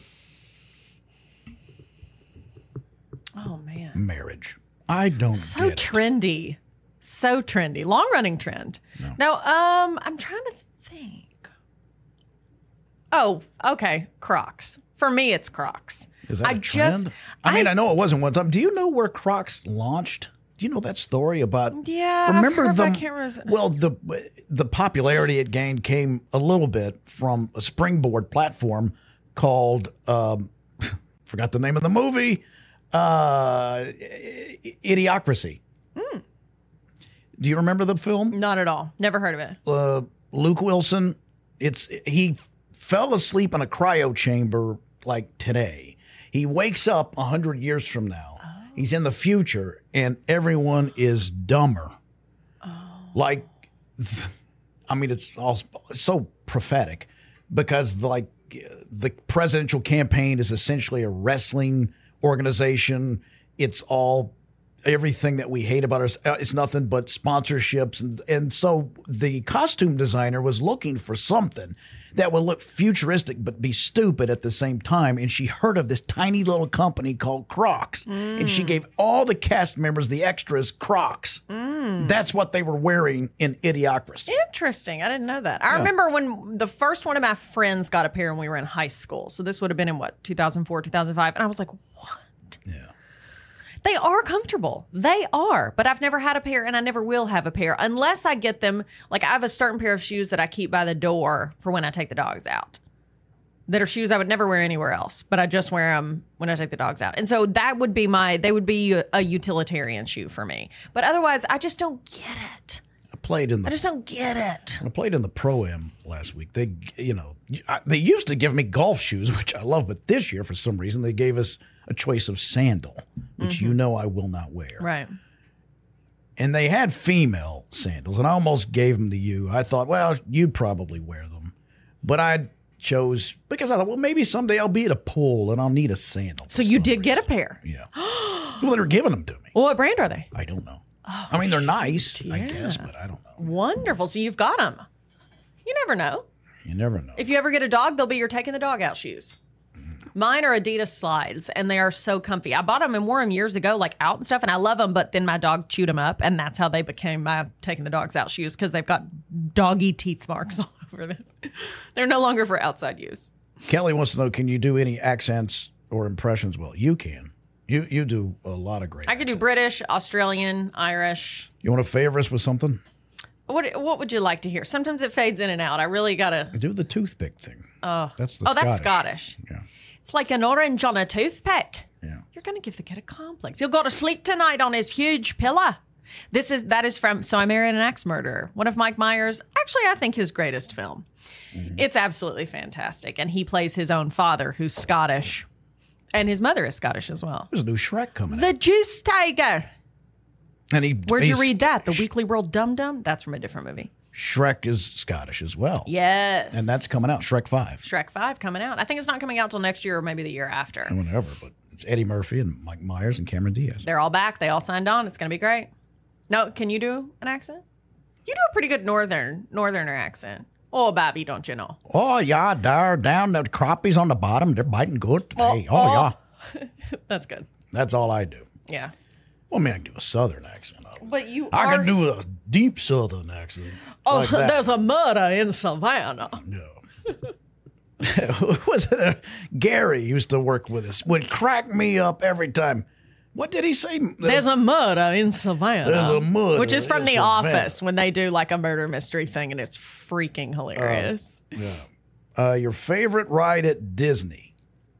[SPEAKER 2] Oh, man.
[SPEAKER 1] Marriage. I don't
[SPEAKER 2] So
[SPEAKER 1] get
[SPEAKER 2] trendy.
[SPEAKER 1] it.
[SPEAKER 2] So trendy. Long-running trend. No, I'm trying to think. Oh, okay. Crocs. For me, it's Crocs.
[SPEAKER 1] Is that a trend? I know it wasn't one time. Do you know where Crocs launched? Do you know that story about?
[SPEAKER 2] Yeah,
[SPEAKER 1] remember
[SPEAKER 2] I've heard,
[SPEAKER 1] the?
[SPEAKER 2] but I can't remember.
[SPEAKER 1] Well, the popularity it gained came a little bit from a Springboard platform called forgot the name of the movie, Idiocracy. Do you remember the film?
[SPEAKER 2] Not at all. Never heard of it.
[SPEAKER 1] Luke Wilson. He fell asleep in a cryo chamber like today. He wakes up 100 years from now. He's in the future, and everyone is dumber. Like, it's all so prophetic because, the presidential campaign is essentially a wrestling organization. It's all everything that we hate about us. It's nothing but sponsorships. And so the costume designer was looking for something that would look futuristic but be stupid at the same time. And she heard of this tiny little company called Crocs. And she gave all the cast members, the extras, Crocs. That's what they were wearing in Idiocracy.
[SPEAKER 2] Interesting. I didn't know that. I remember when the first one of my friends got a pair when we were in high school. So this would have been in 2004, 2005. And I was like, what?
[SPEAKER 1] Yeah.
[SPEAKER 2] They are comfortable. They are. But I've never had a pair, and I never will have a pair unless I get them. Like, I have a certain pair of shoes that I keep by the door for when I take the dogs out. That are shoes I would never wear anywhere else, but I just wear them when I take the dogs out. And so that would be they would be a utilitarian shoe for me. But otherwise, I just don't get it. I just don't get it.
[SPEAKER 1] I played in the Pro-Am last week. They used to give me golf shoes, which I love, but this year, for some reason, they gave us a choice of sandal, which I will not wear.
[SPEAKER 2] Right.
[SPEAKER 1] And they had female sandals, and I almost gave them to you. I thought, well, you'd probably wear them. But I chose, because I thought, well, maybe someday I'll be at a pool and I'll need a sandal.
[SPEAKER 2] So you did get a pair?
[SPEAKER 1] Yeah. Well, they were giving them to me.
[SPEAKER 2] Well, what brand are they?
[SPEAKER 1] I don't know. They're nice, I guess, but I don't know.
[SPEAKER 2] Wonderful. So you've got them. You never know.
[SPEAKER 1] You never know.
[SPEAKER 2] If you ever get a dog, they'll be your taking the dog out shoes. Mine are Adidas slides, and they are so comfy. I bought them and wore them years ago, like out and stuff, and I love them, but then my dog chewed them up, and that's how they became my taking the dogs out shoes, because they've got doggy teeth marks all over them. They're no longer for outside use.
[SPEAKER 1] Kelly wants to know, can you do any accents or impressions? Well, you can. You do a lot of great
[SPEAKER 2] I could do
[SPEAKER 1] accents.
[SPEAKER 2] British, Australian, Irish.
[SPEAKER 1] You want to favor us with something?
[SPEAKER 2] What would you like to hear? Sometimes it fades in and out. I really got to...
[SPEAKER 1] Do the toothpick thing. That's the Scottish.
[SPEAKER 2] That's Scottish.
[SPEAKER 1] Yeah.
[SPEAKER 2] It's like an orange on a toothpick.
[SPEAKER 1] Yeah.
[SPEAKER 2] You're going to give the kid a complex. He'll go to sleep tonight on his huge pillow. That is from So I Married an Axe Murderer, one of Mike Myers, actually I think his greatest film. It's absolutely fantastic. And he plays his own father, who's Scottish. And his mother is Scottish as well.
[SPEAKER 1] There's a new Shrek coming
[SPEAKER 2] The
[SPEAKER 1] out.
[SPEAKER 2] Juice Tiger.
[SPEAKER 1] And
[SPEAKER 2] Where'd you read that? The Weekly World Dum Dum? That's from a different movie.
[SPEAKER 1] Shrek is Scottish as well.
[SPEAKER 2] Yes.
[SPEAKER 1] And that's coming out, Shrek 5.
[SPEAKER 2] Shrek 5 coming out. I think it's not coming out till next year or maybe the year after.
[SPEAKER 1] Whatever, but it's Eddie Murphy and Mike Myers and Cameron Diaz.
[SPEAKER 2] They're all back. They all signed on. It's going to be great. No, can you do an accent? You do a pretty good northerner accent. Oh, Bobby, don't you know?
[SPEAKER 1] Oh, yeah, they're down. The crappies on the bottom, they're biting good today. Yeah.
[SPEAKER 2] That's good.
[SPEAKER 1] That's all I do.
[SPEAKER 2] Yeah.
[SPEAKER 1] Well, I mean, I can do a Southern accent.
[SPEAKER 2] But you
[SPEAKER 1] I
[SPEAKER 2] are...
[SPEAKER 1] can do a deep Southern accent.
[SPEAKER 2] Oh,
[SPEAKER 1] like that.
[SPEAKER 2] there's a murder in Savannah.
[SPEAKER 1] No. Was it Gary used to work with us? Would crack me up every time. What did he say?
[SPEAKER 2] There's a murder in Savannah.
[SPEAKER 1] There's a murder
[SPEAKER 2] Which is from
[SPEAKER 1] in
[SPEAKER 2] The
[SPEAKER 1] Savannah.
[SPEAKER 2] Office when they do like a murder mystery thing, and it's freaking hilarious.
[SPEAKER 1] Your favorite ride at Disney?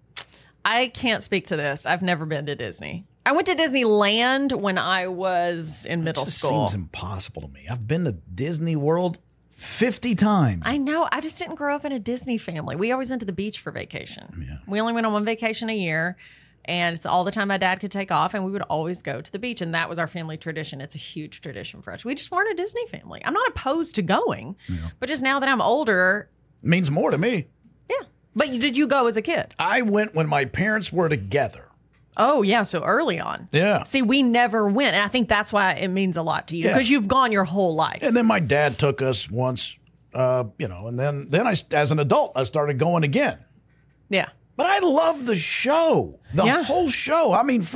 [SPEAKER 2] I can't speak to this. I've never been to Disney. I went to Disneyland when I was in middle
[SPEAKER 1] It just
[SPEAKER 2] school.
[SPEAKER 1] seems impossible to me. I've been to Disney World 50 times.
[SPEAKER 2] I know. I just didn't grow up in a Disney family. We always went to the beach for vacation.
[SPEAKER 1] Yeah.
[SPEAKER 2] We only went on one vacation a year, and it's all the time my dad could take off, and we would always go to the beach, and that was our family tradition. It's a huge tradition for us. We just weren't a Disney family. I'm not opposed to going, but just now that I'm older,
[SPEAKER 1] Means more to me.
[SPEAKER 2] yeah. But did you go as a kid?
[SPEAKER 1] I went when my parents were together.
[SPEAKER 2] Oh, yeah, so early on.
[SPEAKER 1] Yeah.
[SPEAKER 2] See, we never went, and I think that's why it means a lot to you,
[SPEAKER 1] Yeah.
[SPEAKER 2] because you've gone your whole life.
[SPEAKER 1] And then my dad took us once, and then I, as an adult, I started going again.
[SPEAKER 2] Yeah.
[SPEAKER 1] But I love the show, the whole show. I mean,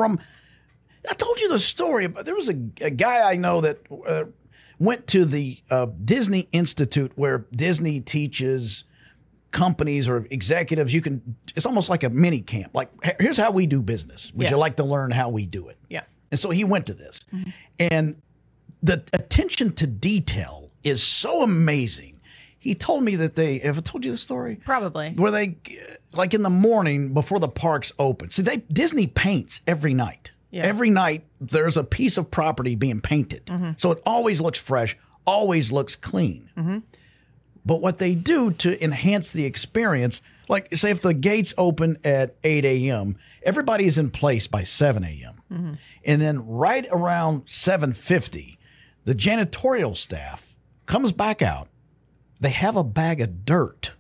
[SPEAKER 1] I told you the story, but there was a guy I know that went to the Disney Institute where Disney teaches companies or executives. It's almost like a mini camp. Like, here's how we do business. Would you like to learn how we do it?
[SPEAKER 2] Yeah.
[SPEAKER 1] And so he went to this. And the attention to detail is so amazing. He told me that have I told you the story?
[SPEAKER 2] Probably.
[SPEAKER 1] Where they, like in the morning before the parks open. See, Disney paints every night.
[SPEAKER 2] Yeah.
[SPEAKER 1] Every night there's a piece of property being painted. So it always looks fresh, always looks clean. But what they do to enhance the experience, like say if the gates open at 8 a.m., everybody is in place by 7 a.m. And then right around 7:50, the janitorial staff comes back out. They have a bag of dirt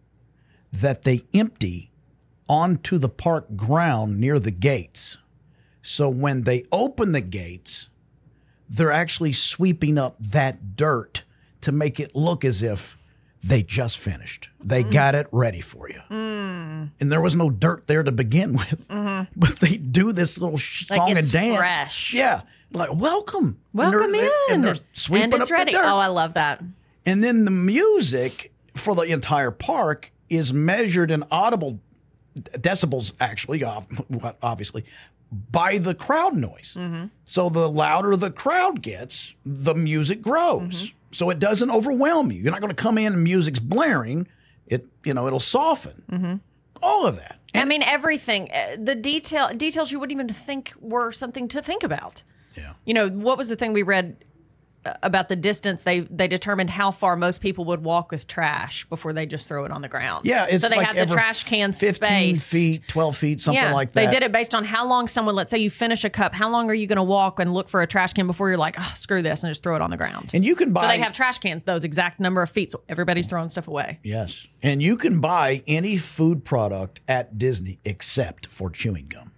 [SPEAKER 1] that they empty onto the park ground near the gates. So when they open the gates, they're actually sweeping up that dirt to make it look as if they just finished. They got it ready for you. And there was no dirt there to begin with. But they do this little song and
[SPEAKER 2] it's
[SPEAKER 1] dance.
[SPEAKER 2] fresh.
[SPEAKER 1] Yeah. Like, welcome.
[SPEAKER 2] Welcome in.
[SPEAKER 1] And they're sweeping
[SPEAKER 2] and it's
[SPEAKER 1] up
[SPEAKER 2] ready.
[SPEAKER 1] the dirt.
[SPEAKER 2] Oh, I love that.
[SPEAKER 1] And then the music for the entire park is measured in audible decibels, actually, obviously, by the crowd noise. So the louder the crowd gets, the music grows. So it doesn't overwhelm you. You're not going to come in and music's blaring. It'll soften. All of that.
[SPEAKER 2] I mean, everything. The details you wouldn't even think were something to think about.
[SPEAKER 1] Yeah.
[SPEAKER 2] What was the thing we read about the distance? They determined how far most people would walk with trash before they just throw it on the ground.
[SPEAKER 1] Yeah, it's
[SPEAKER 2] so they
[SPEAKER 1] like
[SPEAKER 2] had the
[SPEAKER 1] every
[SPEAKER 2] trash can
[SPEAKER 1] 15
[SPEAKER 2] space.
[SPEAKER 1] feet, 12 feet, something like that.
[SPEAKER 2] They did it based on how long someone, let's say you finish a cup, how long are you going to walk and look for a trash can before you're like, oh, screw this, and just throw it on the ground.
[SPEAKER 1] And you can buy...
[SPEAKER 2] So they have trash cans, those exact number of feet, so everybody's throwing stuff away.
[SPEAKER 1] Yes. And you can buy any food product at Disney except for chewing gum.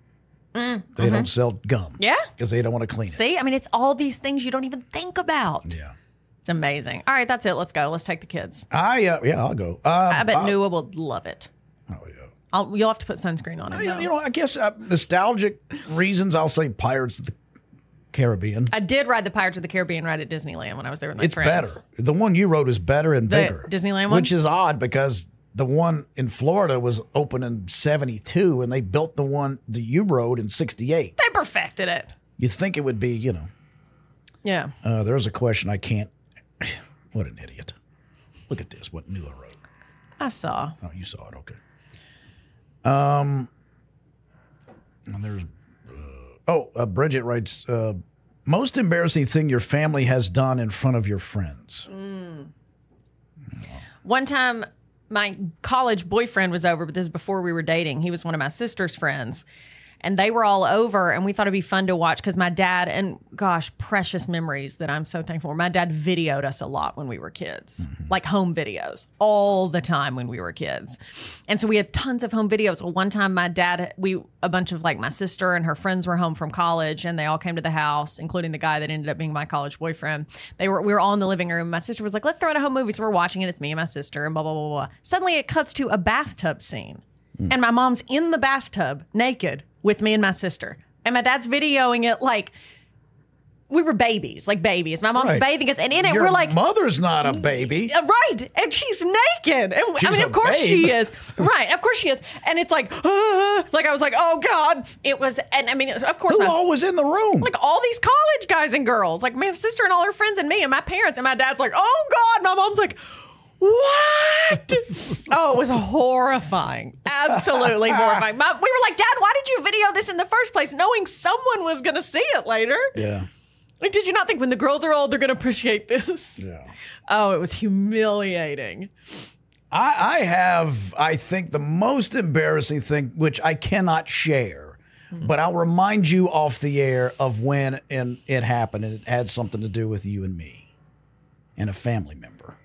[SPEAKER 1] They don't sell gum.
[SPEAKER 2] Yeah.
[SPEAKER 1] Because they don't want to clean it.
[SPEAKER 2] See, I mean, it's all these things you don't even think about.
[SPEAKER 1] Yeah.
[SPEAKER 2] It's amazing. All right, that's it. Let's go. Let's take the kids.
[SPEAKER 1] I'll go.
[SPEAKER 2] I bet Noah will love it.
[SPEAKER 1] Oh, yeah.
[SPEAKER 2] You'll have to put sunscreen on it. though.
[SPEAKER 1] I guess nostalgic reasons, I'll say Pirates of the Caribbean.
[SPEAKER 2] I did ride the Pirates of the Caribbean ride at Disneyland when I was there with my
[SPEAKER 1] It's
[SPEAKER 2] friends.
[SPEAKER 1] better. The one you rode is better and bigger.
[SPEAKER 2] Disneyland one?
[SPEAKER 1] Which is odd because the one in Florida was open in 72 and they built the one that you rode in 68.
[SPEAKER 2] They perfected it.
[SPEAKER 1] You'd think it would be,
[SPEAKER 2] Yeah.
[SPEAKER 1] there's a question I can't. What an idiot. Look at this, what Noah wrote.
[SPEAKER 2] I saw.
[SPEAKER 1] Oh, you saw it, okay. And there's, Bridget writes, most embarrassing thing your family has done in front of your friends.
[SPEAKER 2] One time, my college boyfriend was over, but this is before we were dating. He was one of my sister's friends. And they were all over, and we thought it'd be fun to watch because my dad, and gosh, precious memories that I'm so thankful for. My dad videoed us a lot when we were kids, like home videos all the time when we were kids. And so we had tons of home videos. Well, one time my dad, a bunch of like my sister and her friends were home from college, and they all came to the house, including the guy that ended up being my college boyfriend. We were all in the living room. My sister was like, let's throw in a home movie. So we're watching it. It's me and my sister and blah, blah, blah, blah. Suddenly it cuts to a bathtub scene. And my mom's in the bathtub naked with me and my sister. And my dad's videoing it like we were babies, like babies. My mom's
[SPEAKER 1] Right.
[SPEAKER 2] bathing us, and in it
[SPEAKER 1] Your
[SPEAKER 2] we're like,
[SPEAKER 1] mother's not a baby.
[SPEAKER 2] right, and she's naked. And I
[SPEAKER 1] She's
[SPEAKER 2] mean,
[SPEAKER 1] a
[SPEAKER 2] of course
[SPEAKER 1] babe.
[SPEAKER 2] she is. Right, of course she is. And it's like, like I was like, oh God. It was, and I mean, of course,
[SPEAKER 1] Who all was in the room?
[SPEAKER 2] like all these college guys and girls, like my sister and all her friends and me and my parents, and my dad's like, oh God. My mom's like, what? Oh, it was horrifying. Absolutely horrifying. We were like, Dad, why did you video this in the first place, knowing someone was going to see it later?
[SPEAKER 1] Yeah.
[SPEAKER 2] Like, did you not think when the girls are old, they're going to appreciate this?
[SPEAKER 1] Yeah.
[SPEAKER 2] Oh, it was humiliating.
[SPEAKER 1] I have, I think, the most embarrassing thing, which I cannot share, but I'll remind you off the air of when it happened, and it had something to do with you and me and a family member.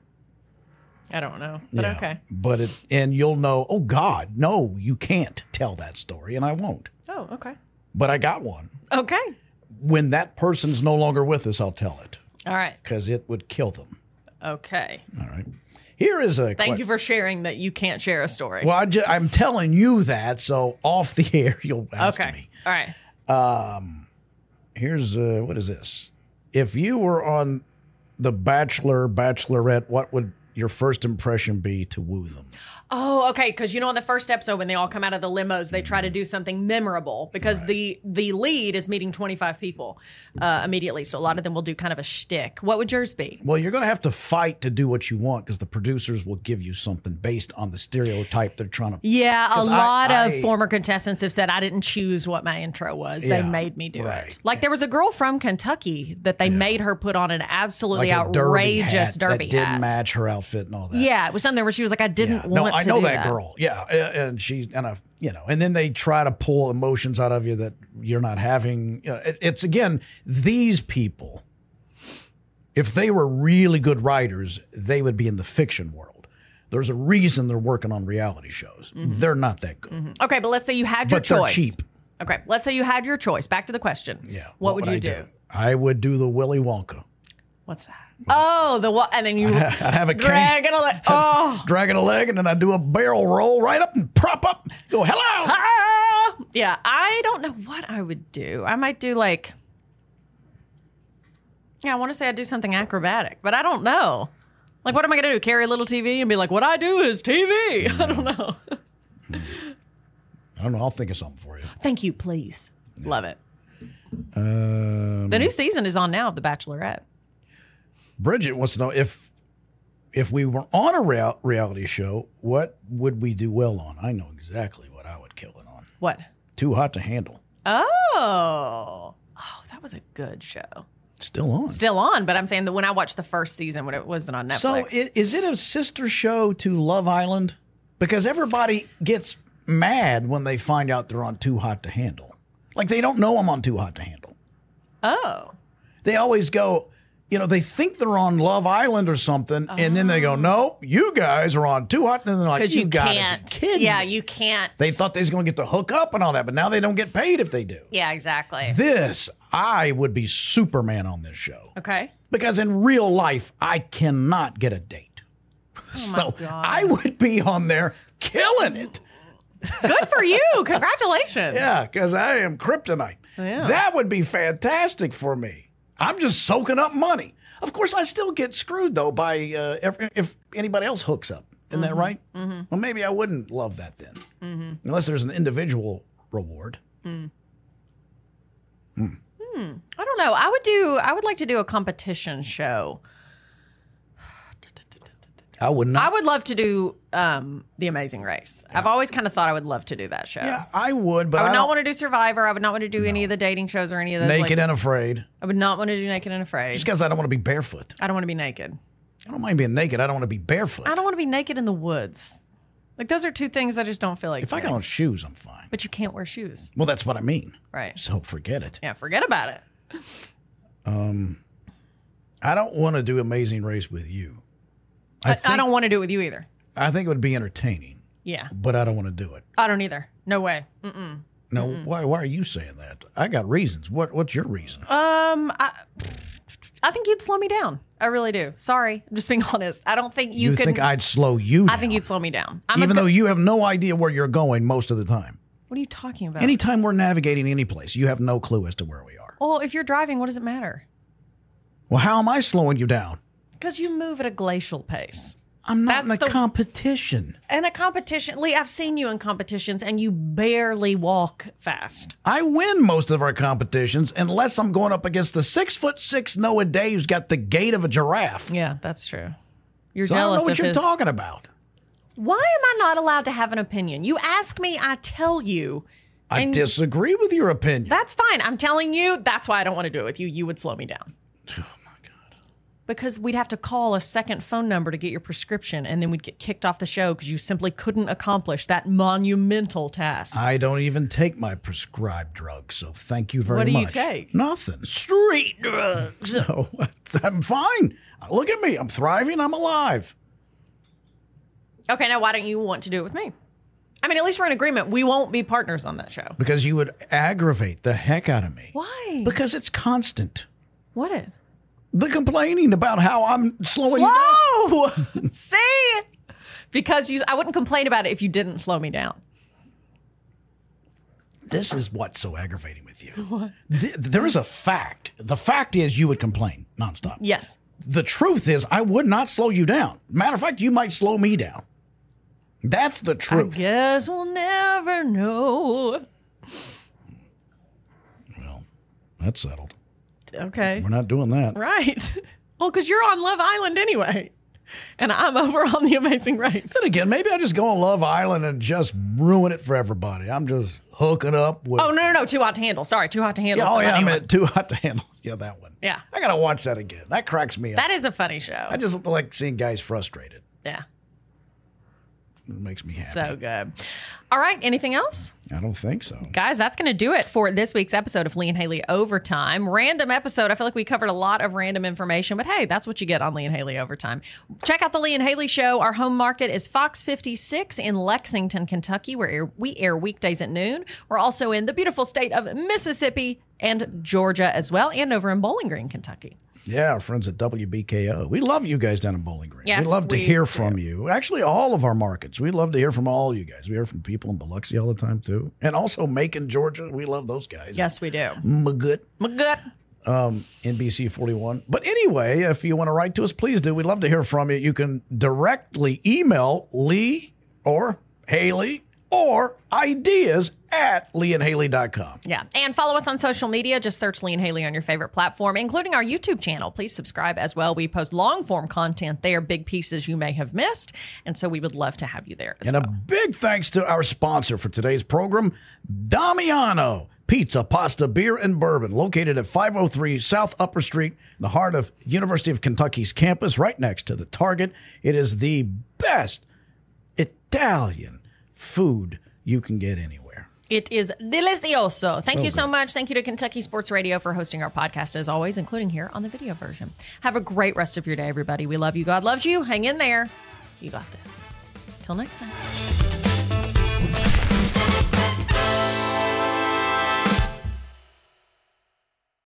[SPEAKER 2] I don't know, but
[SPEAKER 1] Yeah.
[SPEAKER 2] okay.
[SPEAKER 1] But and you'll know, oh God, no, you can't tell that story, and I won't.
[SPEAKER 2] Oh, okay.
[SPEAKER 1] But I got one.
[SPEAKER 2] Okay.
[SPEAKER 1] When that person's no longer with us, I'll tell it
[SPEAKER 2] All right.
[SPEAKER 1] because it would kill them.
[SPEAKER 2] Okay.
[SPEAKER 1] All right. Here is a
[SPEAKER 2] Thank you for sharing that you can't share a story.
[SPEAKER 1] Well, I'm telling you that, so off the air you'll ask
[SPEAKER 2] okay.
[SPEAKER 1] me.
[SPEAKER 2] All right.
[SPEAKER 1] Here's what is this? If you were on The Bachelor, Bachelorette, what would your first impression be to woo them?
[SPEAKER 2] Oh, okay. Because you know, in the first episode, when they all come out of the limos, they try to do something memorable because the lead is meeting 25 people immediately. So a lot of them will do kind of a shtick. What would yours be?
[SPEAKER 1] Well, you're going to have to fight to do what you want because the producers will give you something based on the stereotype they're trying to.
[SPEAKER 2] Yeah, a
[SPEAKER 1] 'Cause
[SPEAKER 2] lot of
[SPEAKER 1] I-
[SPEAKER 2] former contestants have said, I didn't choose what my intro was. They
[SPEAKER 1] Yeah,
[SPEAKER 2] made me do
[SPEAKER 1] right.
[SPEAKER 2] it. Like there was a girl from Kentucky that they made her put on an absolutely
[SPEAKER 1] Like a
[SPEAKER 2] outrageous
[SPEAKER 1] derby
[SPEAKER 2] derby
[SPEAKER 1] hat that didn't
[SPEAKER 2] hat.
[SPEAKER 1] match her outfit and all that.
[SPEAKER 2] Yeah, it was something where she was like, I didn't
[SPEAKER 1] No,
[SPEAKER 2] want
[SPEAKER 1] I
[SPEAKER 2] to
[SPEAKER 1] know
[SPEAKER 2] do
[SPEAKER 1] that girl. Yeah, and she and I, and then they try to pull emotions out of you that you're not having. It's again these people. If they were really good writers, they would be in the fiction world. There's a reason they're working on reality shows. They're not that good,
[SPEAKER 2] Okay, but let's say you had your
[SPEAKER 1] but they're
[SPEAKER 2] choice.
[SPEAKER 1] cheap.
[SPEAKER 2] Okay, let's say you had your choice. Back to the question.
[SPEAKER 1] Yeah.
[SPEAKER 2] What would you
[SPEAKER 1] I
[SPEAKER 2] do?
[SPEAKER 1] I would do the Willy Wonka.
[SPEAKER 2] What's that? Oh, the what? And then you
[SPEAKER 1] I'd have a cane,
[SPEAKER 2] dragging a leg. Oh,
[SPEAKER 1] dragging a leg, and then I'd do a barrel roll right up and prop up. Go, hello.
[SPEAKER 2] ah! Yeah, I don't know what I would do. I might do like, I want to say I'd do something acrobatic, but I don't know. Like, what am I going to do? Carry a little TV and be like, what I do is TV? I don't know.
[SPEAKER 1] I don't know. I'll think of something for you.
[SPEAKER 2] Thank you, please. Love it.
[SPEAKER 1] Um,
[SPEAKER 2] The new season is on now of The Bachelorette.
[SPEAKER 1] Bridget wants to know if we were on a reality show, what would we do well on? I know exactly what I would kill it on.
[SPEAKER 2] What?
[SPEAKER 1] Too Hot to Handle.
[SPEAKER 2] Oh, that was a good show.
[SPEAKER 1] Still on.
[SPEAKER 2] Still on, but I'm saying that when I watched the first season, when it wasn't on Netflix.
[SPEAKER 1] So is it a sister show to Love Island? Because everybody gets mad when they find out they're on Too Hot to Handle. Like they don't know I'm on Too Hot to Handle.
[SPEAKER 2] Oh.
[SPEAKER 1] They always go, they think they're on Love Island or something, and then they go, no, you guys are on Too Hot. And they're like,
[SPEAKER 2] Because
[SPEAKER 1] you
[SPEAKER 2] you
[SPEAKER 1] gotta
[SPEAKER 2] can't.
[SPEAKER 1] be kidding
[SPEAKER 2] Yeah,
[SPEAKER 1] me.
[SPEAKER 2] you can't.
[SPEAKER 1] They thought they was going to get to hook up and all that, but now they don't get paid if they do.
[SPEAKER 2] Yeah, exactly.
[SPEAKER 1] I would be Superman on this show.
[SPEAKER 2] Okay.
[SPEAKER 1] Because in real life, I cannot get a date. So
[SPEAKER 2] God.
[SPEAKER 1] I would be on there killing it.
[SPEAKER 2] Good for you. Congratulations.
[SPEAKER 1] Yeah, because I am kryptonite.
[SPEAKER 2] Yeah.
[SPEAKER 1] That would be fantastic for me. I'm just soaking up money. Of course, I still get screwed, though, by if anybody else hooks up. Isn't that right? Mm-hmm. Well, maybe I wouldn't love that then. Mm-hmm. Unless there's an individual reward.
[SPEAKER 2] I don't know. I would like to do a competition show.
[SPEAKER 1] I would not.
[SPEAKER 2] I would love to do The Amazing Race. I've always kind of thought I would love to do that show.
[SPEAKER 1] Yeah, I would, but
[SPEAKER 2] I would not
[SPEAKER 1] don't-
[SPEAKER 2] want to do Survivor. I would not want to do any of the dating shows or any of those.
[SPEAKER 1] Naked and Afraid.
[SPEAKER 2] I would not want to do Naked and Afraid.
[SPEAKER 1] Just because I don't want to be barefoot.
[SPEAKER 2] I don't want to be naked.
[SPEAKER 1] I don't mind being naked. I don't want to be barefoot.
[SPEAKER 2] I don't want to be naked in the woods. Like, those are two things I just don't feel like
[SPEAKER 1] If I got
[SPEAKER 2] doing.
[SPEAKER 1] on shoes, I'm fine.
[SPEAKER 2] But you can't wear shoes.
[SPEAKER 1] Well, that's what I mean.
[SPEAKER 2] Right.
[SPEAKER 1] So forget it.
[SPEAKER 2] Yeah, forget about it.
[SPEAKER 1] I don't want to do Amazing Race with you.
[SPEAKER 2] I don't want to do it with you either.
[SPEAKER 1] I think it would be entertaining,
[SPEAKER 2] Yeah.
[SPEAKER 1] but I don't want to do it.
[SPEAKER 2] I don't either. No way.
[SPEAKER 1] No, why are you saying that? I got reasons. What's your reason?
[SPEAKER 2] I think you'd slow me down. I really do. Sorry. I'm just being honest. I don't think you could.
[SPEAKER 1] think I'd slow you down?
[SPEAKER 2] I think you'd slow me down.
[SPEAKER 1] Even though you have no idea where you're going most of the time.
[SPEAKER 2] What are you talking about?
[SPEAKER 1] Anytime we're navigating any place, you have no clue as to where we are.
[SPEAKER 2] Well, if you're driving, what does it matter?
[SPEAKER 1] Well, how am I slowing you down?
[SPEAKER 2] Because you move at a glacial pace.
[SPEAKER 1] I'm not in a competition.
[SPEAKER 2] In a competition, Lee, I've seen you in competitions and you barely walk fast.
[SPEAKER 1] I win most of our competitions unless I'm going up against the 6'6" Noah Day who's got the gait of a giraffe.
[SPEAKER 2] Yeah, that's true. You're
[SPEAKER 1] So I don't
[SPEAKER 2] jealous
[SPEAKER 1] know what
[SPEAKER 2] of
[SPEAKER 1] you're talking about.
[SPEAKER 2] Why am I not allowed to have an opinion? You ask me, I tell you.
[SPEAKER 1] I disagree with your opinion.
[SPEAKER 2] That's fine. I'm telling you, that's why I don't want to do it with you. You would slow me down.
[SPEAKER 1] Oh, my God.
[SPEAKER 2] Because we'd have to call a second phone number to get your prescription, and then we'd get kicked off the show because you simply couldn't accomplish that monumental task.
[SPEAKER 1] I don't even take my prescribed drugs, so thank you very much.
[SPEAKER 2] What do you take?
[SPEAKER 1] Nothing.
[SPEAKER 2] Street drugs.
[SPEAKER 1] No, I'm fine. Look at me. I'm thriving. I'm alive.
[SPEAKER 2] Okay, now why don't you want to do it with me? I mean, at least we're in agreement. We won't be partners on that show.
[SPEAKER 1] Because you would aggravate the heck out of me.
[SPEAKER 2] Why?
[SPEAKER 1] Because it's constant.
[SPEAKER 2] What it?
[SPEAKER 1] The complaining about how I'm slowing you down.
[SPEAKER 2] See? Because I wouldn't complain about it if you didn't slow me down.
[SPEAKER 1] This is what's so aggravating with you.
[SPEAKER 2] What?
[SPEAKER 1] There is a fact. The fact is you would complain nonstop.
[SPEAKER 2] Yes.
[SPEAKER 1] The truth is I would not slow you down. Matter of fact, you might slow me down. That's the truth.
[SPEAKER 2] I guess we'll never know.
[SPEAKER 1] Well, that's settled.
[SPEAKER 2] Okay.
[SPEAKER 1] We're not doing that.
[SPEAKER 2] Right. Well, because you're on Love Island anyway. And I'm over on The Amazing Race.
[SPEAKER 1] Then again, maybe I just go on Love Island and just ruin it for everybody. I'm just hooking up with...
[SPEAKER 2] Oh, no. Too Hot to Handle. Sorry, Too Hot to Handle.
[SPEAKER 1] I meant Too Hot to Handle. Yeah, that one.
[SPEAKER 2] Yeah.
[SPEAKER 1] I got to watch that again. That cracks me up.
[SPEAKER 2] That is a funny show.
[SPEAKER 1] I just like seeing guys frustrated.
[SPEAKER 2] Yeah.
[SPEAKER 1] It makes me happy.
[SPEAKER 2] So good. All right. Anything else?
[SPEAKER 1] I don't think so.
[SPEAKER 2] Guys, that's going to do it for this week's episode of Lee and Haley Overtime. Random episode. I feel like we covered a lot of random information, but hey, that's what you get on Lee and Haley Overtime. Check out the Lee and Haley Show. Our home market is Fox 56 in Lexington, Kentucky, where we air weekdays at noon. We're also in the beautiful state of Mississippi and Georgia as well, and over in Bowling Green, Kentucky.
[SPEAKER 1] Yeah, our friends at WBKO. We love you guys down in Bowling Green.
[SPEAKER 2] Yes,
[SPEAKER 1] we love to
[SPEAKER 2] we
[SPEAKER 1] hear
[SPEAKER 2] do.
[SPEAKER 1] from you. Actually, all of our markets. We love to hear from all you guys. We hear from people in Biloxi all the time, too. And also Macon, Georgia. We love those guys.
[SPEAKER 2] Yes, we do.
[SPEAKER 1] Magoot.
[SPEAKER 2] Good.
[SPEAKER 1] NBC 41. But anyway, if you want to write to us, please do. We'd love to hear from you. You can directly email Lee or Haley or ideas at leeandhaley.com.
[SPEAKER 2] Yeah. And follow us on social media. Just search Lee and Haley on your favorite platform, including our YouTube channel. Please subscribe as well. We post long form content there, big pieces you may have missed. And so we would love to have you there as well.
[SPEAKER 1] And a big thanks to our sponsor for today's program, Damiano Pizza, Pasta, Beer, and Bourbon, located at 503 South Upper Street, in the heart of University of Kentucky's campus, right next to the Target. It is the best Italian food you can get anywhere.
[SPEAKER 2] It is delicioso. Thank you so much. Thank you to Kentucky Sports Radio for hosting our podcast, as always, including here on the video version. Have a great rest of your day, everybody. We love you. God loves you. Hang in there. You got this. Till next time.